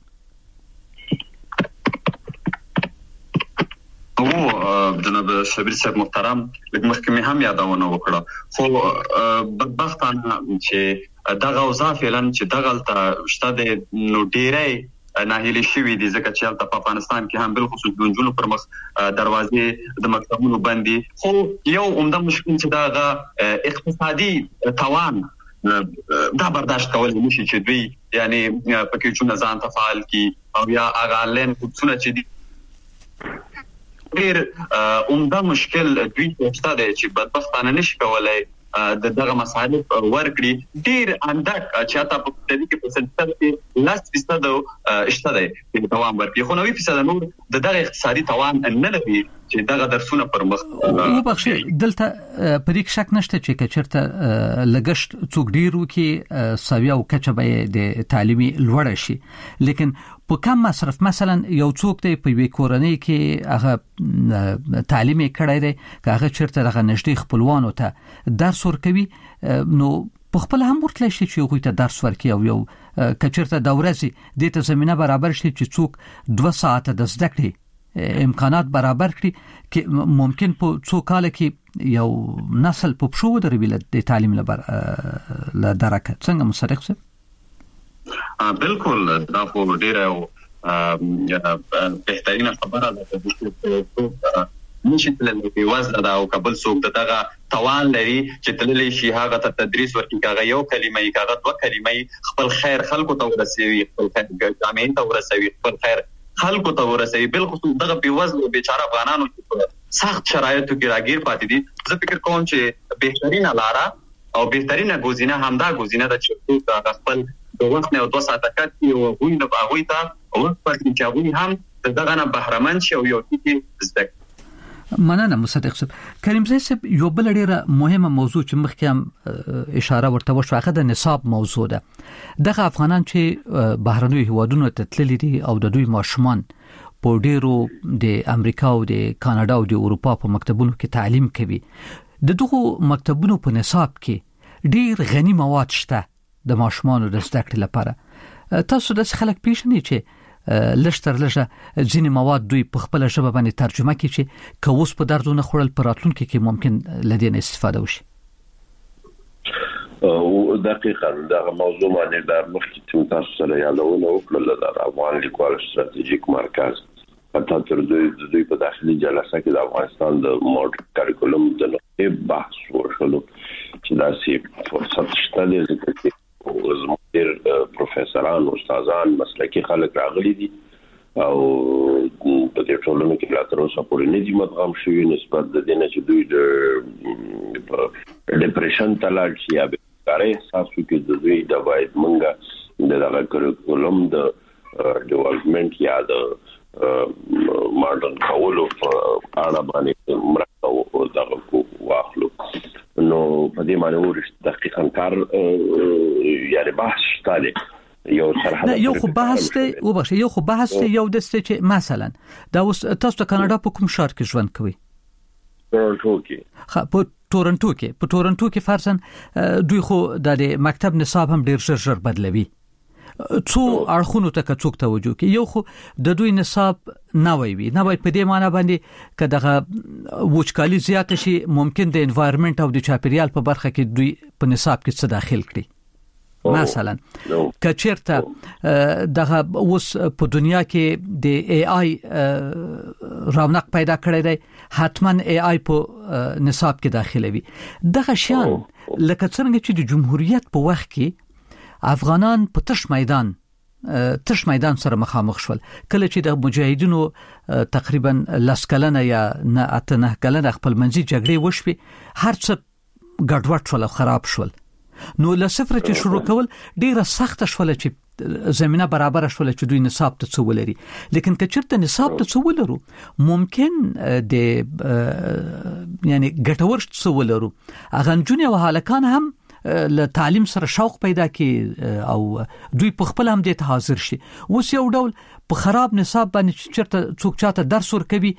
جناب شبیر صاحب محترم، مخکې هم یادونه وکړه، خو بدبختانه چې دغه اوضاع فعلا چې دغه شته د نو ډېرې ناهیلي شوي دي، ځکه چې هلته په افغانستان کې هم بالخصوص د نجونو پر مخ دروازې د مکتبونو بندي. خو یو عمده مشکل چې دغه اقتصادي توان دا برداشت کول نشي چې دوی یعنی پکې چونه ځان ته فعال کی او یا هغه آنلاین کورسونه چې دي ډېر عمده مشکل دوی شته دی چې بدبختانه نشي کولای دغه مصارف ورکړي. ډېر اندک چې تاسو په دې کې پرسنټ کې 10% شته دی چې دوام ورکړي، خو 90% نور دغه اقتصادي توان نه لري چې دغه درسونه پر مخ وبخښي. دلته په دې شک نشته چې کچرته لګښت څوک ډیر وکي سوي او کچه به د تعلیمي لوړ شي، لیکن په کم مصرف مثلا یو څوک دی په وی کورنۍ کې هغه تعلیمي کړی دی هغه چیرته دغه نږدې خپلوانو ته درس ورکوي، نو په خپل هم ورتلی شي چې هغوی ته درس ورکړي او یو کچرته د ورځې دې ته زمينه برابر شي چې څوک 2 ساعته د زده کړې امکانات برابر کړي، چې ممکن په څو کال کې یو نسل په پښو دروي د تعلیم له درکه. څنګه مصدق صاحب؟ بالکل دا خو ډیره بهترینه خبره ده چې نشي تللی په وزن دا او قبل څوک دغه توان لري چې تللی شي هغه ته تدریس ورکړي، هغه یو کلمه هغه 2 کلمې خپل خیر خلکو ته ورسوي، خپل جامعې ته ورسوي، خپل خیر خلکو ته ورسوي. بالخصوص دغه په وزن بیچاره افغانانو چې سخت شرایطو کې راګیر پاتې دي. زه فکر کوم چې بهترینه لاره او بهترینه ګزینه همدا ګزینه ده چې خپل د وخت نه 2 ساعته کټي او غوي نه هغه ته وخت پاتې چې هغه هم دغه نه بهرمن شي او یو ټکی زده. مننه مصدق صاحب. کریم صاحب یو بل ډیره مهمه موضوع چې مخکې هم اشاره ورته وشو هغه د نصاب موضوع ده. دغه افغانان چې بهرنیو هیوادونو ته تللي دي او د دوی ماشومان په ډیرو د امریکا او د کاناډا او د اروپا په مکتبونو کې تعلیم کوي، د دغه مکتبونو په نصاب کې ډیر غني مواد شته د ماشومان د زده کړې لپاره. تاسو د خلک پیژنئ چې لشتر لږه ځینې مواد دوی په خپل ژبه باندې ترجمه کړي چې کوس په دردونه خورل پر راتلونکي کې ممکن لدین استفاده وشي؟ او دقیقاً دا موضوع باندې د مخکې تاسو سره یادونه وکړل د افغان لیکوال ستراتیژیک مرکز حتی تر دوی په داخلي جلسه کې د افغانستان د موډرن کریکولم د نوې بحث وشول چې داسې فرصت شته چې زموږ پروفیسوران استادان مسلکي خلک راغلي دي او په دې ټولنه کې لا تر اوسه پورې نه دي مدغم شوی نسبت د دې نه چې دوی د ډیپریشن تلاړ شي یا کاري احساسو کې د دوی د باید منګه د کریکولم د ډیولپمنٹ یا د ماډرن کولو په اړه باندې مرسته او دغه واخلو نو په دې معنی ورته دقیقاً کار یعنی بحث شته یو سرحد یو خو بحث دی وبخښه یو خو بحث دی یو د ست چې مثلا دا اوس تاسو د کاناډا په کوم ښار کې ژوند کوي ټورنټو کې په ټورنټو کې فرضاً دوی خو د مکتب نصاب هم ډیر ژر بدلوي څو اړخونو ته څوک توجه کوي یو خو د دوی نصاب نووي په دې معنی باندې کله وچکالي زیات شي ممکن د انوایرنمنت او د چاپیریال په برخه کې دوی په نصاب کې څه داخل کړي مثلا کچرته دغه اوس په دنیا کې د اي اي رونق پیدا کړی دی حتما اي اي په نصاب کې داخلوي دغه شان لکه څنګه چې د جمهوریت په وخت کې افغانان په تش میدان سره مخامخ شول کله چې د مجاهدینو تقریبا لسکلنه یا نه کلنه خپل منځي جګړې وشوي هر څه ګډوډ شول او خراب شول نو له صفر چې شروع کول ډیره سخت شول چې زمينه برابر شول چې دوی نصاب ته څو ولري لیکن کچرته نصاب ته څو ولرو ممکن د یعنی ګټور څو ولرو اغنجونی او هلکان هم له تعلیم سره شوق پیدا کی او دوی په خپل هم د حاضر شي اوس یو ډول په خراب نصاب باندې چرته څوک چاته درس ورکوي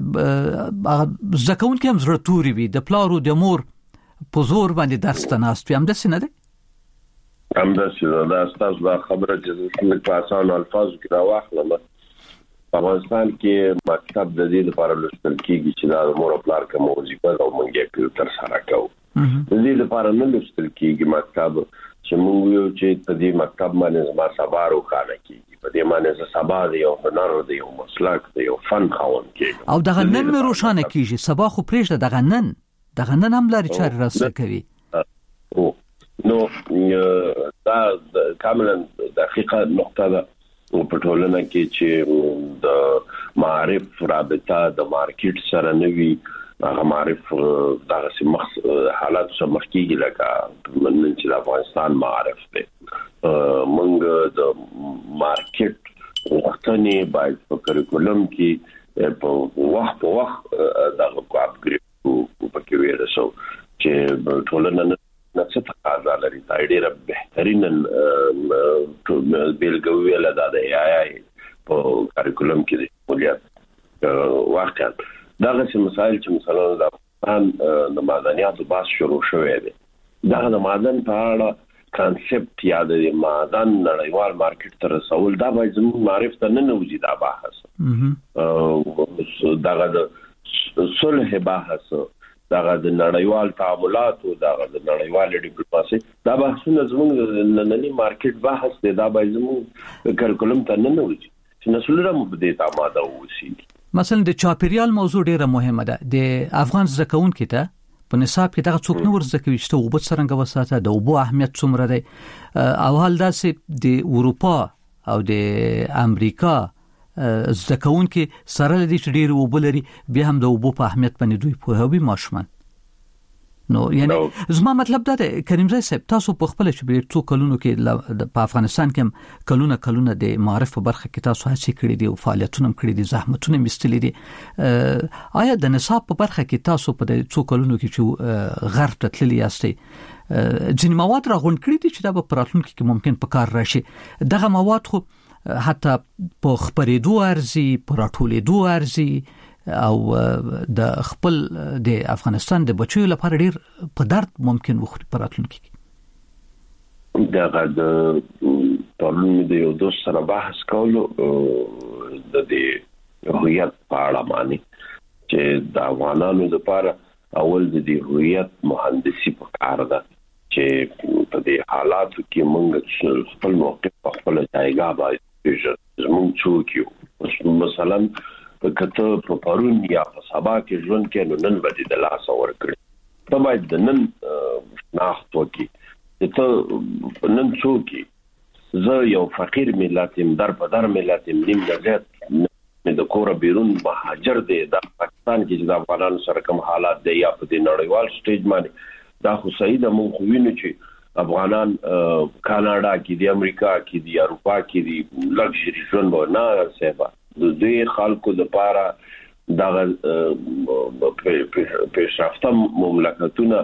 ځکهون کې هم زړه توري وي د پلارو د مور په زور باندې درس ته ناست هم د سینه ده هم د سینه دا تاسو دا خبره چې څنګه په اسانو الفاظو کې راوخلم په افغانستان کې مکتب د دې لپاره لوستل کیږي چې دا مور پلار کوم وظیفه او مونږ یې تر سره کوو د دې لپاره نه لوستل کیږي مکتب چې مونږ یو چې په دې مکتب باندې ما سبارو کار کوي په دې باندې سبا دی او هنر دی او مسلک دی او فن خاون کې او دغه نن مې روښانه کیږي سبا خو پرېږده دغه نن هم لاري چاري راسره کوي نو دا کاملا دقیقه نقطه ده په ټولنه کې چې د معرف رابطه د مارکیټ سره نوي هغه معرف دغه سمخ حالات سره مخ کیږي لکه من چې د افغانستان معرف دی موږ د مارکیټ وختنی باید په کریکولم کې په وخت دغه اپګریډ پکې ویرسو چې ټولنه نه څه تقاضا لري دا ډیره بهترین بیلګوي له د اي اي په کریکولم کې د مسؤلیت واقعا دغه مسایل چې مثلا د افغان د معدنیاتو بحث شروع شوی دی دا د معدن په اړه کانسپټ یا د معدن نړیوال مارکیټ ته رسول دا باید زموږ معرف ته نه وځي دا بحث دغه د صلح بحث دغه د نړیوال تعاملات او دغه د نړیوال ډیپلوماسي دا بحثونه زموږ د نننی مارکیټ بحث دی دا باید زموږ کریکولم ته نه وځي چې نسلونه مبدې ته آماده وسی مثلا د چاپیریال موضوع ډیره مهمه ده د افغان زکون کې ته په نصاب کې دغه څوک نور زکوي چې وبد سرنګ وساته د وبو اهمیت څومره دی او حال داسې د اروپا او د امریکا زکون کې سره لدی چې ډیر وبلري بیا هم د وبو په اهمیت باندې دوی په هوی ماشومان نو یعنی زما مطلب دا دی کریم زای صاحب تاسو په خپل چې څو کلونو کې په افغانستان کې کلونه د معرف په برخه کې تاسو هڅه کړې دي او فعالیتونه کړې دي زحمتونه مستلې دي آیا د نصاب په برخه کې تاسو په څو کلونو کې چې غرب ته تللی یاستئ ځینې مواد راغونډ کړي دي چې دا په راتلونکي کې ممکن په کار راشي دغه مواد خو حتی په خبرېدو ارزي په راټولېدو ارزي او د خپل د افغانستان د بچو لپاره ډیر په درد ممکن وخوري په راتلونکي کې دغه د پرلون د یو دوست سره بحث کولو د دې هویت په اړه باندې چې د افغانانو لپاره اول د هویت مهندسي په کار ده چې په دې حالاتو کې موږ خپل موقف په خپل ځایګه باید زموږ څوک یو مثلا کته په پرون یا په سبا کې ژوند کې نن باندې د لاس اور کړی ته باید د نن شناخت وکړي ته نن څوک زه یو فقیر ملت يم در په در ملت يم نیم نزات مې د کور بیرون مهاجر دي د پاکستان کې د افغانانو سره کوم حالات دي یا په نړیوال سټیج باندې دا خو صحیح د مونږ خو وینو چې افغانان کاناډا کې دي امریکا کې دي اروپا کې دي لګژري ژوند ونه سبا د دې خلکو لپاره دا پیشرفته مملکتونه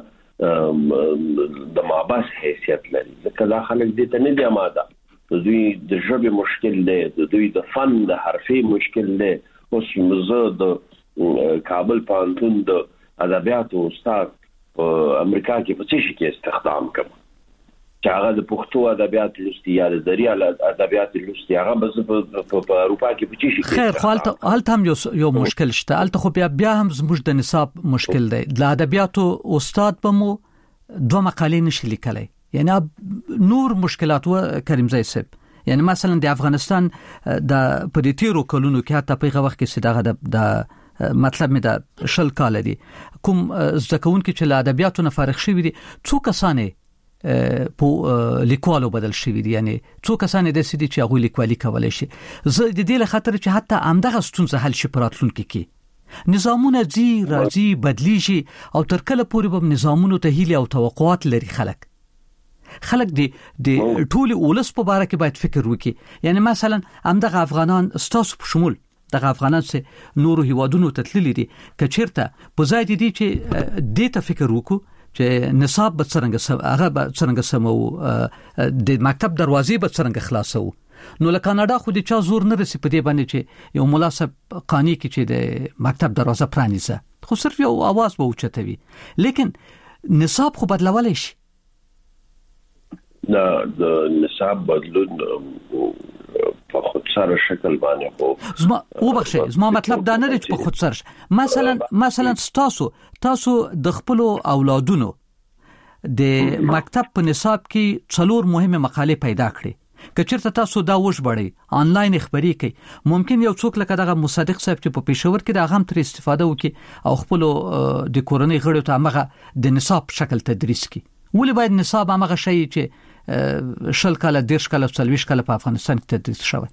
د مابس حیثیت لري ځکه دا خلک دې ته نه دي آماده دوی د ژبې مشکل دی دوی د فن د حرفي مشکل دی اوس زه د کابل پوهنتون د ادبیاتو استاد په امریکا کې په څه شي کې استخدام کوم چې هغه د پښتو ادبیات لوستي یا د دري ادبیات لوستي هغه بس په اروپا کې په څه شي کې خیر حالت هم یو مشکل شته البته خو بیا هم زموږ د نصاب مشکل دی د ادبیاتو استاد به مو دوه مقالې نشي لیکلای یعنی نور مشکلات و کریم زای صاحب یعنی مثلا د افغانستان د پدیتیرو کلونو کې حتی په هغه وخت کې صداغه د مطلب مې د شل کال دي کوم ځکهون کې چې له ادبیاتو نه فارغ شوی دي څو کسانه په لیکوالو بدل شوی دي یعنی څو کسانه د سړي چې هغه لیکوالي کولای شي زه د دې له خاطر چې حتی امدغه ستونزه حل شي پراتلونکو کې نظامونه زی راځي بدلی شي او تر کله پورې به نظامونو ته هیله او توقعات لري خلک د ټول اولس په اړه کې باید فکر وکړي یعنی مثلا امدغه افغانان ستاسو په شمول دغه افغانان چې نورو هیوادونو ته تللي دي کچیرته په ځای دي چې دې ته فکر وکړو چې نصاب به څنګه هغه به څنګه سمو د مکتب دروازې به څنګه خلاصو نو لکه کاناډا خو د چا زور نه رسي په دې باندې چې یو مناسب قانوني کې چې د مکتب دروازه پرانیزه خو صرف یو आवाज به اوچتوي لیکن نصاب خو بدلولای شي د نصاب بدلون په خودسر شکل باندې خو زما مطلب دا نه دی چې په خودسر مثلا تاسو د خپل اولادونو د مکتب په نصاب کې څلور مهمه مقالې پیدا کړې کچېرته تاسو دا وښبړی آنلاین خبري کوي ممکن یو څوک لکه دغه مصدق صاحب چې په پېښور کې دا هم تر استفاده وکړي او خپل د کورنۍ غړو ته هغه د نصاب شکل تدریس کړي ولې باید نصاب هغه شی چې شل کاله دیرش کاله څلويش کاله په افغانستان کې تدریس شوی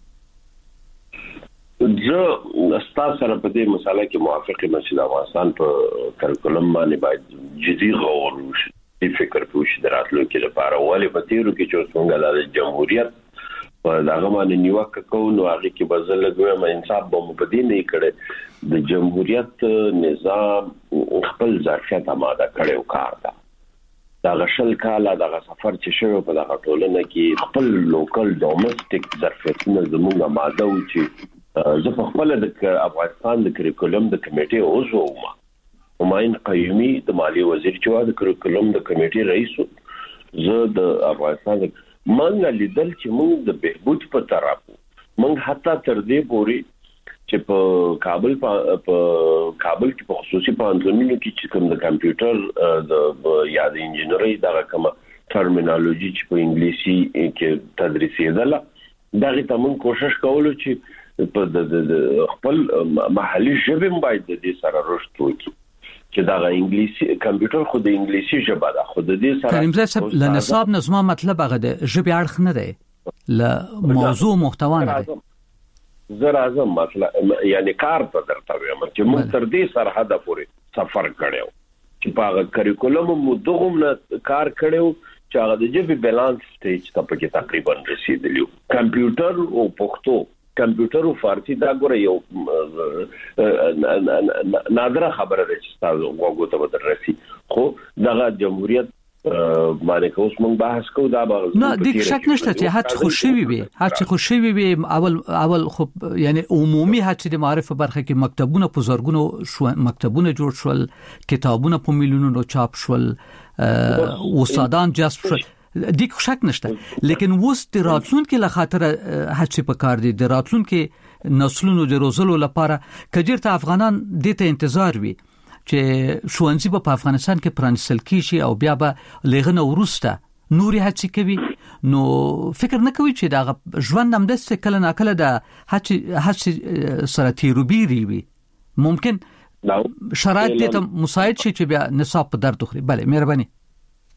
زه استاد سره په دې مسله کې موافق یم چې د افغانستان په کریکولم باندې باید جدي غور وشي فکر وشي دراتلونکو لپاره ولې په تیرو کې چې څنګه د جمهوریت په دغه باندې نیوکه کوو نو هغه کې بزل لګوي ما انصاف به مبدي نه کړي د جمهوریت نظام خپل ظرفیت آماده کړي او کار ده دا غشل کاله دا سفر چې شوی په دغه ټولنه کې خپل لوکل ډومېسټک ظرفیتونه زموږه ماده و چې زه په خپل د افغانستان د کریکولم د کمیټې عضو وم هماین قیومي د مالی وزیر چې د کریکولم د کمیټې رئیس زه د افغانستان منګ لیدل چې موږ د بهبود په طرف موږ حتی تر دې پوري چې په کابل کې په خصوصي پوهنتونونو کې چې کوم د کمپیوټر د یا د انجینری دغه کوم ټرمینالوژي چې په انګلیسي کې تدریسېدله دغه ته موږ کوشش کولو چې په خپل محلي ژبه باید د دې سره رشد وکړي چې دغه انګلیسي کمپیوټر خو د انګلیسي ژبه ده خو د دې سره کریم صاحب له نصاب نظم مطلب هغه د ژبې اړخ نه دی له موضوع محتوا نه دی زه راځم مثلا یعنی کار په درته وایم چې موږ تر دې سرحد پورې سفر کړو چې په کریکولم مو دغه کار کړو چې هغه د جبه بیلانس سټیج ته پکې تقریبا رسیدلی کمپیوټر او پښتو کمپیوټر او فارسی دا ګوره یو نادره خبره ده چې تاسو وګورئ ته درسي خو دغه جمهوریت باندې کوم موږ بحث کوو دا نه د شک نشته چې هڅه خوشي وي اول خو یعنی عمومي هڅه د معرفت برخه کې مکتبونه په زرګونو مکتبونه جوړ شول کتابونه په میلیونونو چاپ شول استادان جذب شول د شک نشته لیکن وس د راتلونکو له خاطر هڅه پکار دي د راتلونکو نسلونو د روزلو لپاره کجرته افغانان د ته انتظار وي چې شوونځي په افغانستان کې پرانیستل کیږي او بیا به لغنه ورسته نوري هڅې کوي نو فکر نه کوي چې دا ژوند هم د کله نه کله د هڅې سره تیروبيري وي ممکن شرایط ته مساعد شي چې بیا نصاب په درد خوري بله مهرباني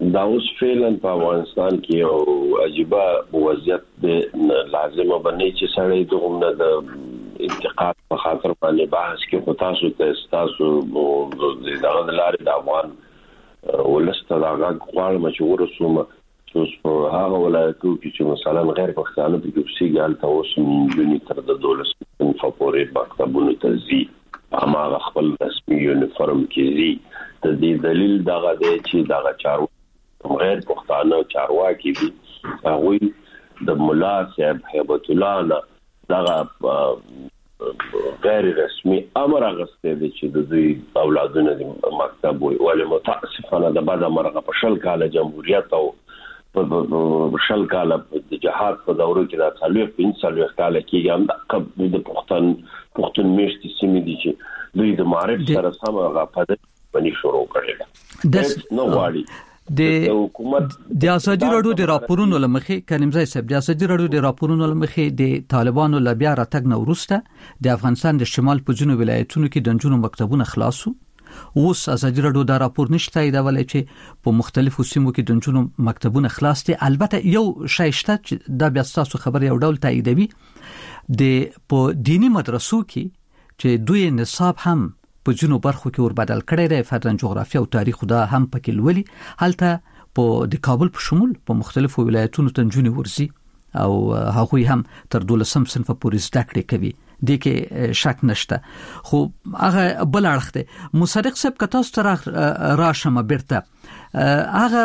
دا اوس فعلا په افغانستان کې یو عجیبه وضعیت لازمه بنې چې سړی دغه د انتقاد په خاطر باندې بحث کې خو تاسو ته تاسو د لارې د افغان ولسته دا غواړم چې ورسوم چې هغه ولایتو کې چې مثلا غیر پښتانه په کې سیګال تاسو یونی تر د دولت په پورې مکتبونو ته ځي اما خپل رسمي یونیفورم کې ځي د دې دلیل دا دی چې دا چارو غیر پښتانه چارواکي دي هغه د مولا صاحب هیبت الله نه دا غیر رسمي امر غسته دي چې د دوی اولادونه د مکتب وي متاسفانه د بعد امرغه په شل کال جمهوریت او په شل کال د جهاد په دوره کې د څلور پنځه کال کې هم د پښتون میشتي سیمې دي چې دوی د معرفت سره سم غاپده بني شروع کړل د نو واړي د حکومت د ازادي راډیو د راپورونو لمخې کریمزای صاحب د ازادي راډیو د راپورونو لمخې د طالبانو لبیا راتګ نو وروسته د افغانستان د شمال په جنوب ولایتونو کې د جنونو مکتبونه خلاصو اوس ازادي راډیو د راپور نشته دا ولې چې په مختلفو سیمو کې د جنونو مکتبونه خلاص دي البته یو شایسته چې دا بیا تاسو خبر یو ډول تاییدوي د په دینی مدرسو کې چې دوی نصاب هم په جنو برخو کې ور بدل کړی دی فرضاً جغرافیه او تاریخ دا هم پکې لولي هلته په د کابل په شمول په مختلفو ولایتونو ته جنونی ورسي او هغه هم تر 12 صنف پورې زده کړې کوي د کې شک نشته خو هغه بل اړخ دی مصدق صاحب کته ستره راشمه برته هغه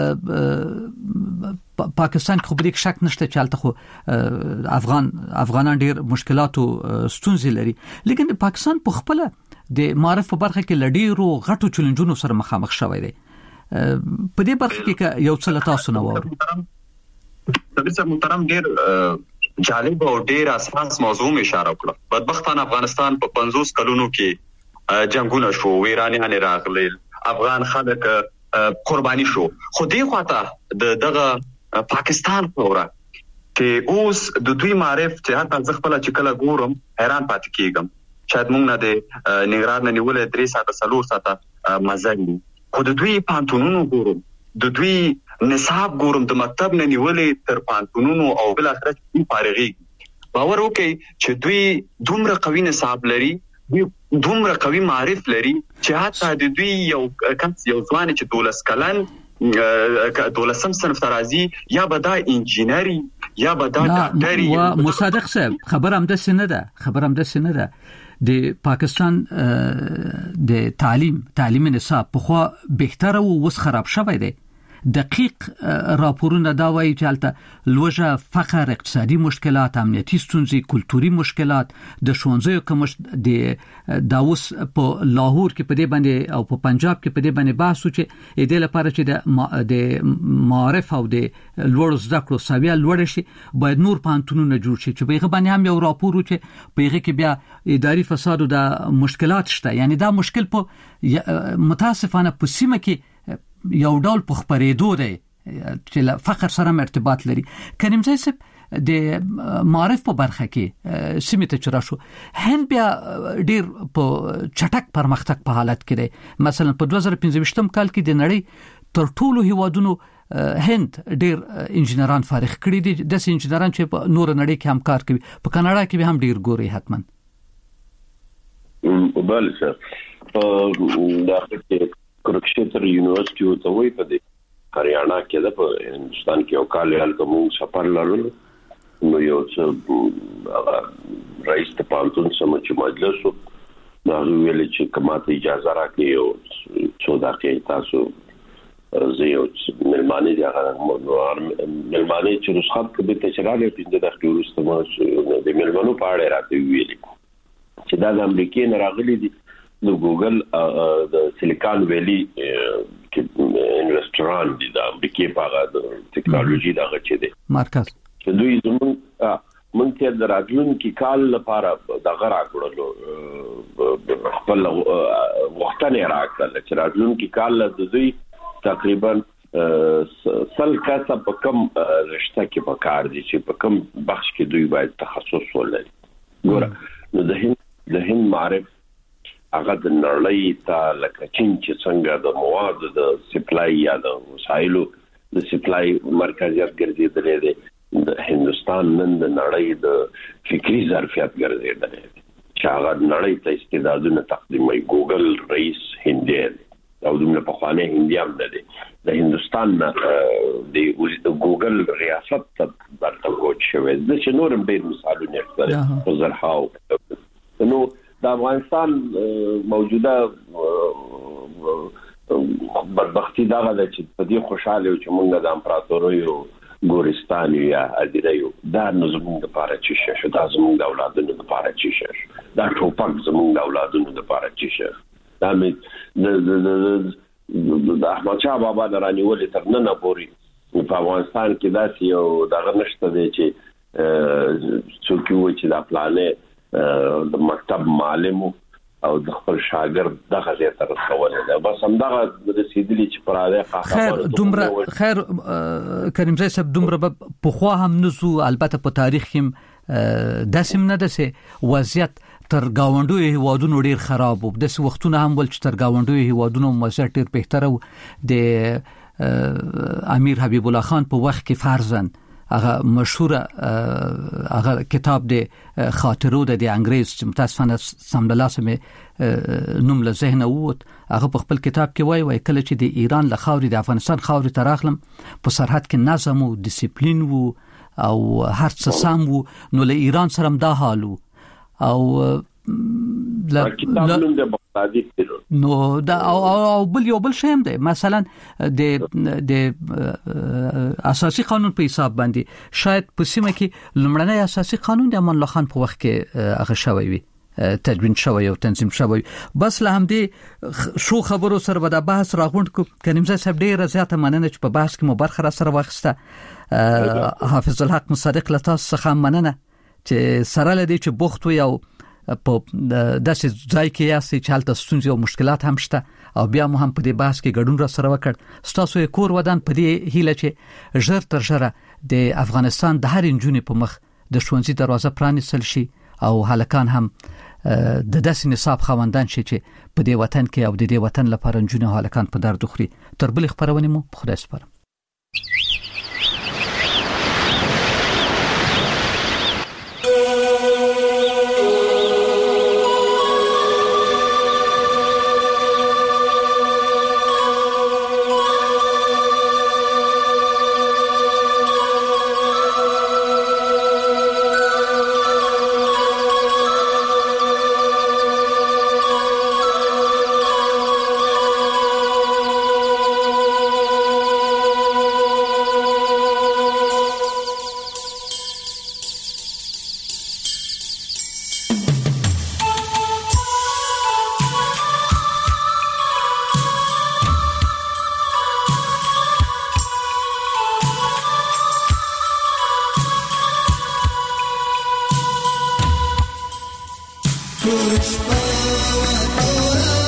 پاکستان خو بده شک نشته چې الته خو افغانان ډیر مشکلات او ستونزې لري لیکن پاکستان په خپل د معرف په برخه کې لډیرو غټو چیلنجونو سره مخامخ شوی دی په دې برخه کې یو څه تاسو نه وره تاسو محترم ډیر جالب او ډیر اساس موضوع اشاره وکړه بدبختانه افغانستان په 50 کلونو کې جنگونه شو ویرانیان راغلي افغان خلک قرباني شو خو دې خواته دغه پاکستان پورا کې اوس د دوی معرف چې حتی ځخپل چې کله ګورم حیران پاتې کیږم شاید موږ نه د نګران نه نیولې 3 ساعته 4 ساعته مزل خو د دوی پانتونونو ګورم د دوی نصاب ګورم د مکتب نه نیولې تر پانتونونو او بل اخر چې فارغي باور وکي چې دوی دومره قوي نصاب لري دومره قوي معرف لري چې حتی د دوی یو ځوان چې 12 کلن 12 صنف ترازی یا بدا انجینری یا بدا ډاکټري و مصدق صاحب خبرم د سینه ده د پاکستان د تعلیم نصاب په خو بهتره او وس خراب شوی دی دقیق راپورونه دا وایي چې البته لوجه فقر اقتصادي مشکلات امنیتي ستونزې کلتوري مشکلات د شونځو کوم د داوس په لاهور کې په دې باندې او په پنجاب کې په دې باندې بحث وکړي د دې لپاره چې د معرف او د لوړ زده کړو سویه لوړ شي باید نور پانتونونه جوړ شي چې په هغه باندې هم یو راپور وکړي په هغه کې بیا اداري فساد او د مشکلات شته یعنی دا مشکل په متاسفانه په سیمه کې یو ډول په خبرېدو دی چې فقر سره ارتباط لري کریمزای صاحب د معرف په برخه کې سیمه ته چر شو هند بیا ډیر په چټک پرمختګ په حالت کې دی مثلا په 2015 کال کې د نړۍ تر ټولو هیوادونو هند ډیر انجنیران فارغ کړي دي د انجنیران چې په نور نړۍ کې هم کار کوي په کاناډا کې به هم ډیر ګوري حتما بل څه دا چې کرکشتر یونیورسيټي او ته وي په دې هریانا کې د هندستان کې او کال کوم سفر لرلو نو یو څه رئیس ته پانتون سم چې مجلس دا ویل چې کماته اجازه راکړي او څو دقیقې تاسو زه ملمانه دي هغه ملمانه چې رسخت کې د تشراله په دې داخلي ورسته د ملمانو په اړه راته ویل چې دا د امریکای نه راغلي دي د ګوګل د سیلیکان ویلی کې انویسټران دي د امریکای په د ټیکنالوژي دا غچې دي مرکز چې دوی زمون ته د راتلونکي کال لپاره د غرا کړلو خپل وختونه راکړل چې راتلونکي کال د دوی تقریبا سل کسه په کم رشته کې په کار دي چې په کم بخش کې دوی باید تخصص ولري ګوره نو د هند معرف هغه د نړۍ ته لکه چین چې څنګه د موادو د سپلای یا د وسایلو د سپلای مرکزیت ګرځیدلی دی د هندستان نن د نړۍ د فکری ظرفیت ګرځیدلی دی چې هغه نړۍ ته استعدادونه تقدیموي. ګوګل رئیس هندي او دومره پخوانی هندي هم نه دی. د هندستان د ګوګل ریاست ته برته کوچ شوی د چې نورم ډیر مثالونه لري په زرهاو. نو د افغانستان موجوده بدبختی دا غواړي چې په دې خوشاله یو چې موږ د امپراتوریو ګورستان یا ادریو دا زموږ لپاره چې شې دا زموږ د اولادونو لپاره چې شې دا ټوپک زموږ د اولادونو لپاره چې شې دا مې د احمد شاه بابا درانیول تر نن پورې په افغانستان کې داسې یو دغه نشته دی چې څوک وایي چې دا پلانې د مکتب معلم او د خپل شاګرد دغه ځای ته رسول دی. بس همدغه رسیدلی چې پر هغه خیر دومره خیر کریم زای صاحب دومره په خو هم نزو البته په تاریخ کې داسم نه دسه وضعیت تر گاونډوي هیوادونو ډیر خراب وو. د وختونو هم ول چې تر گاونډوي هیوادونو وضعیت ډیر بهتره وو. د امیر حبیب الله خان په وخت کې فرزن هغه مشهور هغه کتاب د خاطرو د انګريز چې متاسفانه سمدلله سمې نوم له ذهن ووت. هغه په خپل کتاب کې وایي کله چې د ایران له خاورې د افغانستان خاورې ته راغلم په سرحد کې نظم او ډیسپلین وو او هر څه سم وو نو له ایران سره هم دا حال وو او نو دا او بل شیم دی مثلا د اساسي قانون په حساب باندې شاید په سیمه کې لومړنی اساسي قانون د امان الله خان په وخت کې هغه شوی وي تدوین شوی او تنظیم شوی. بس له همدې شو خبرو سره به د بحث راغونډ کو کنیم زه سب ډیر زیاته مننه چې په بحث کې مو برخه را سره واخسته. حافظ الحق مصدق لتا څخه مننه چې سره لدی چې بوخت وي او په داسې ځای کې یاستئ چې هلته ستونزې او مشکلات هم شته او بیا مو هم په دې بحث کې ګډون را سره وکړ. ستاسو کور ودان په دې هیله چې ژر تر ژره د افغانستان د هر انجونې په مخ د ښوونځي دروازه پرانیستل شي او هلکان هم د داسې نصاب خواندان شي چې په دې وطن کې او د دې وطن لپاره انجونې او هلکان په درد خوري. تر بل خبرونه مو په خدای سپارم. Push power,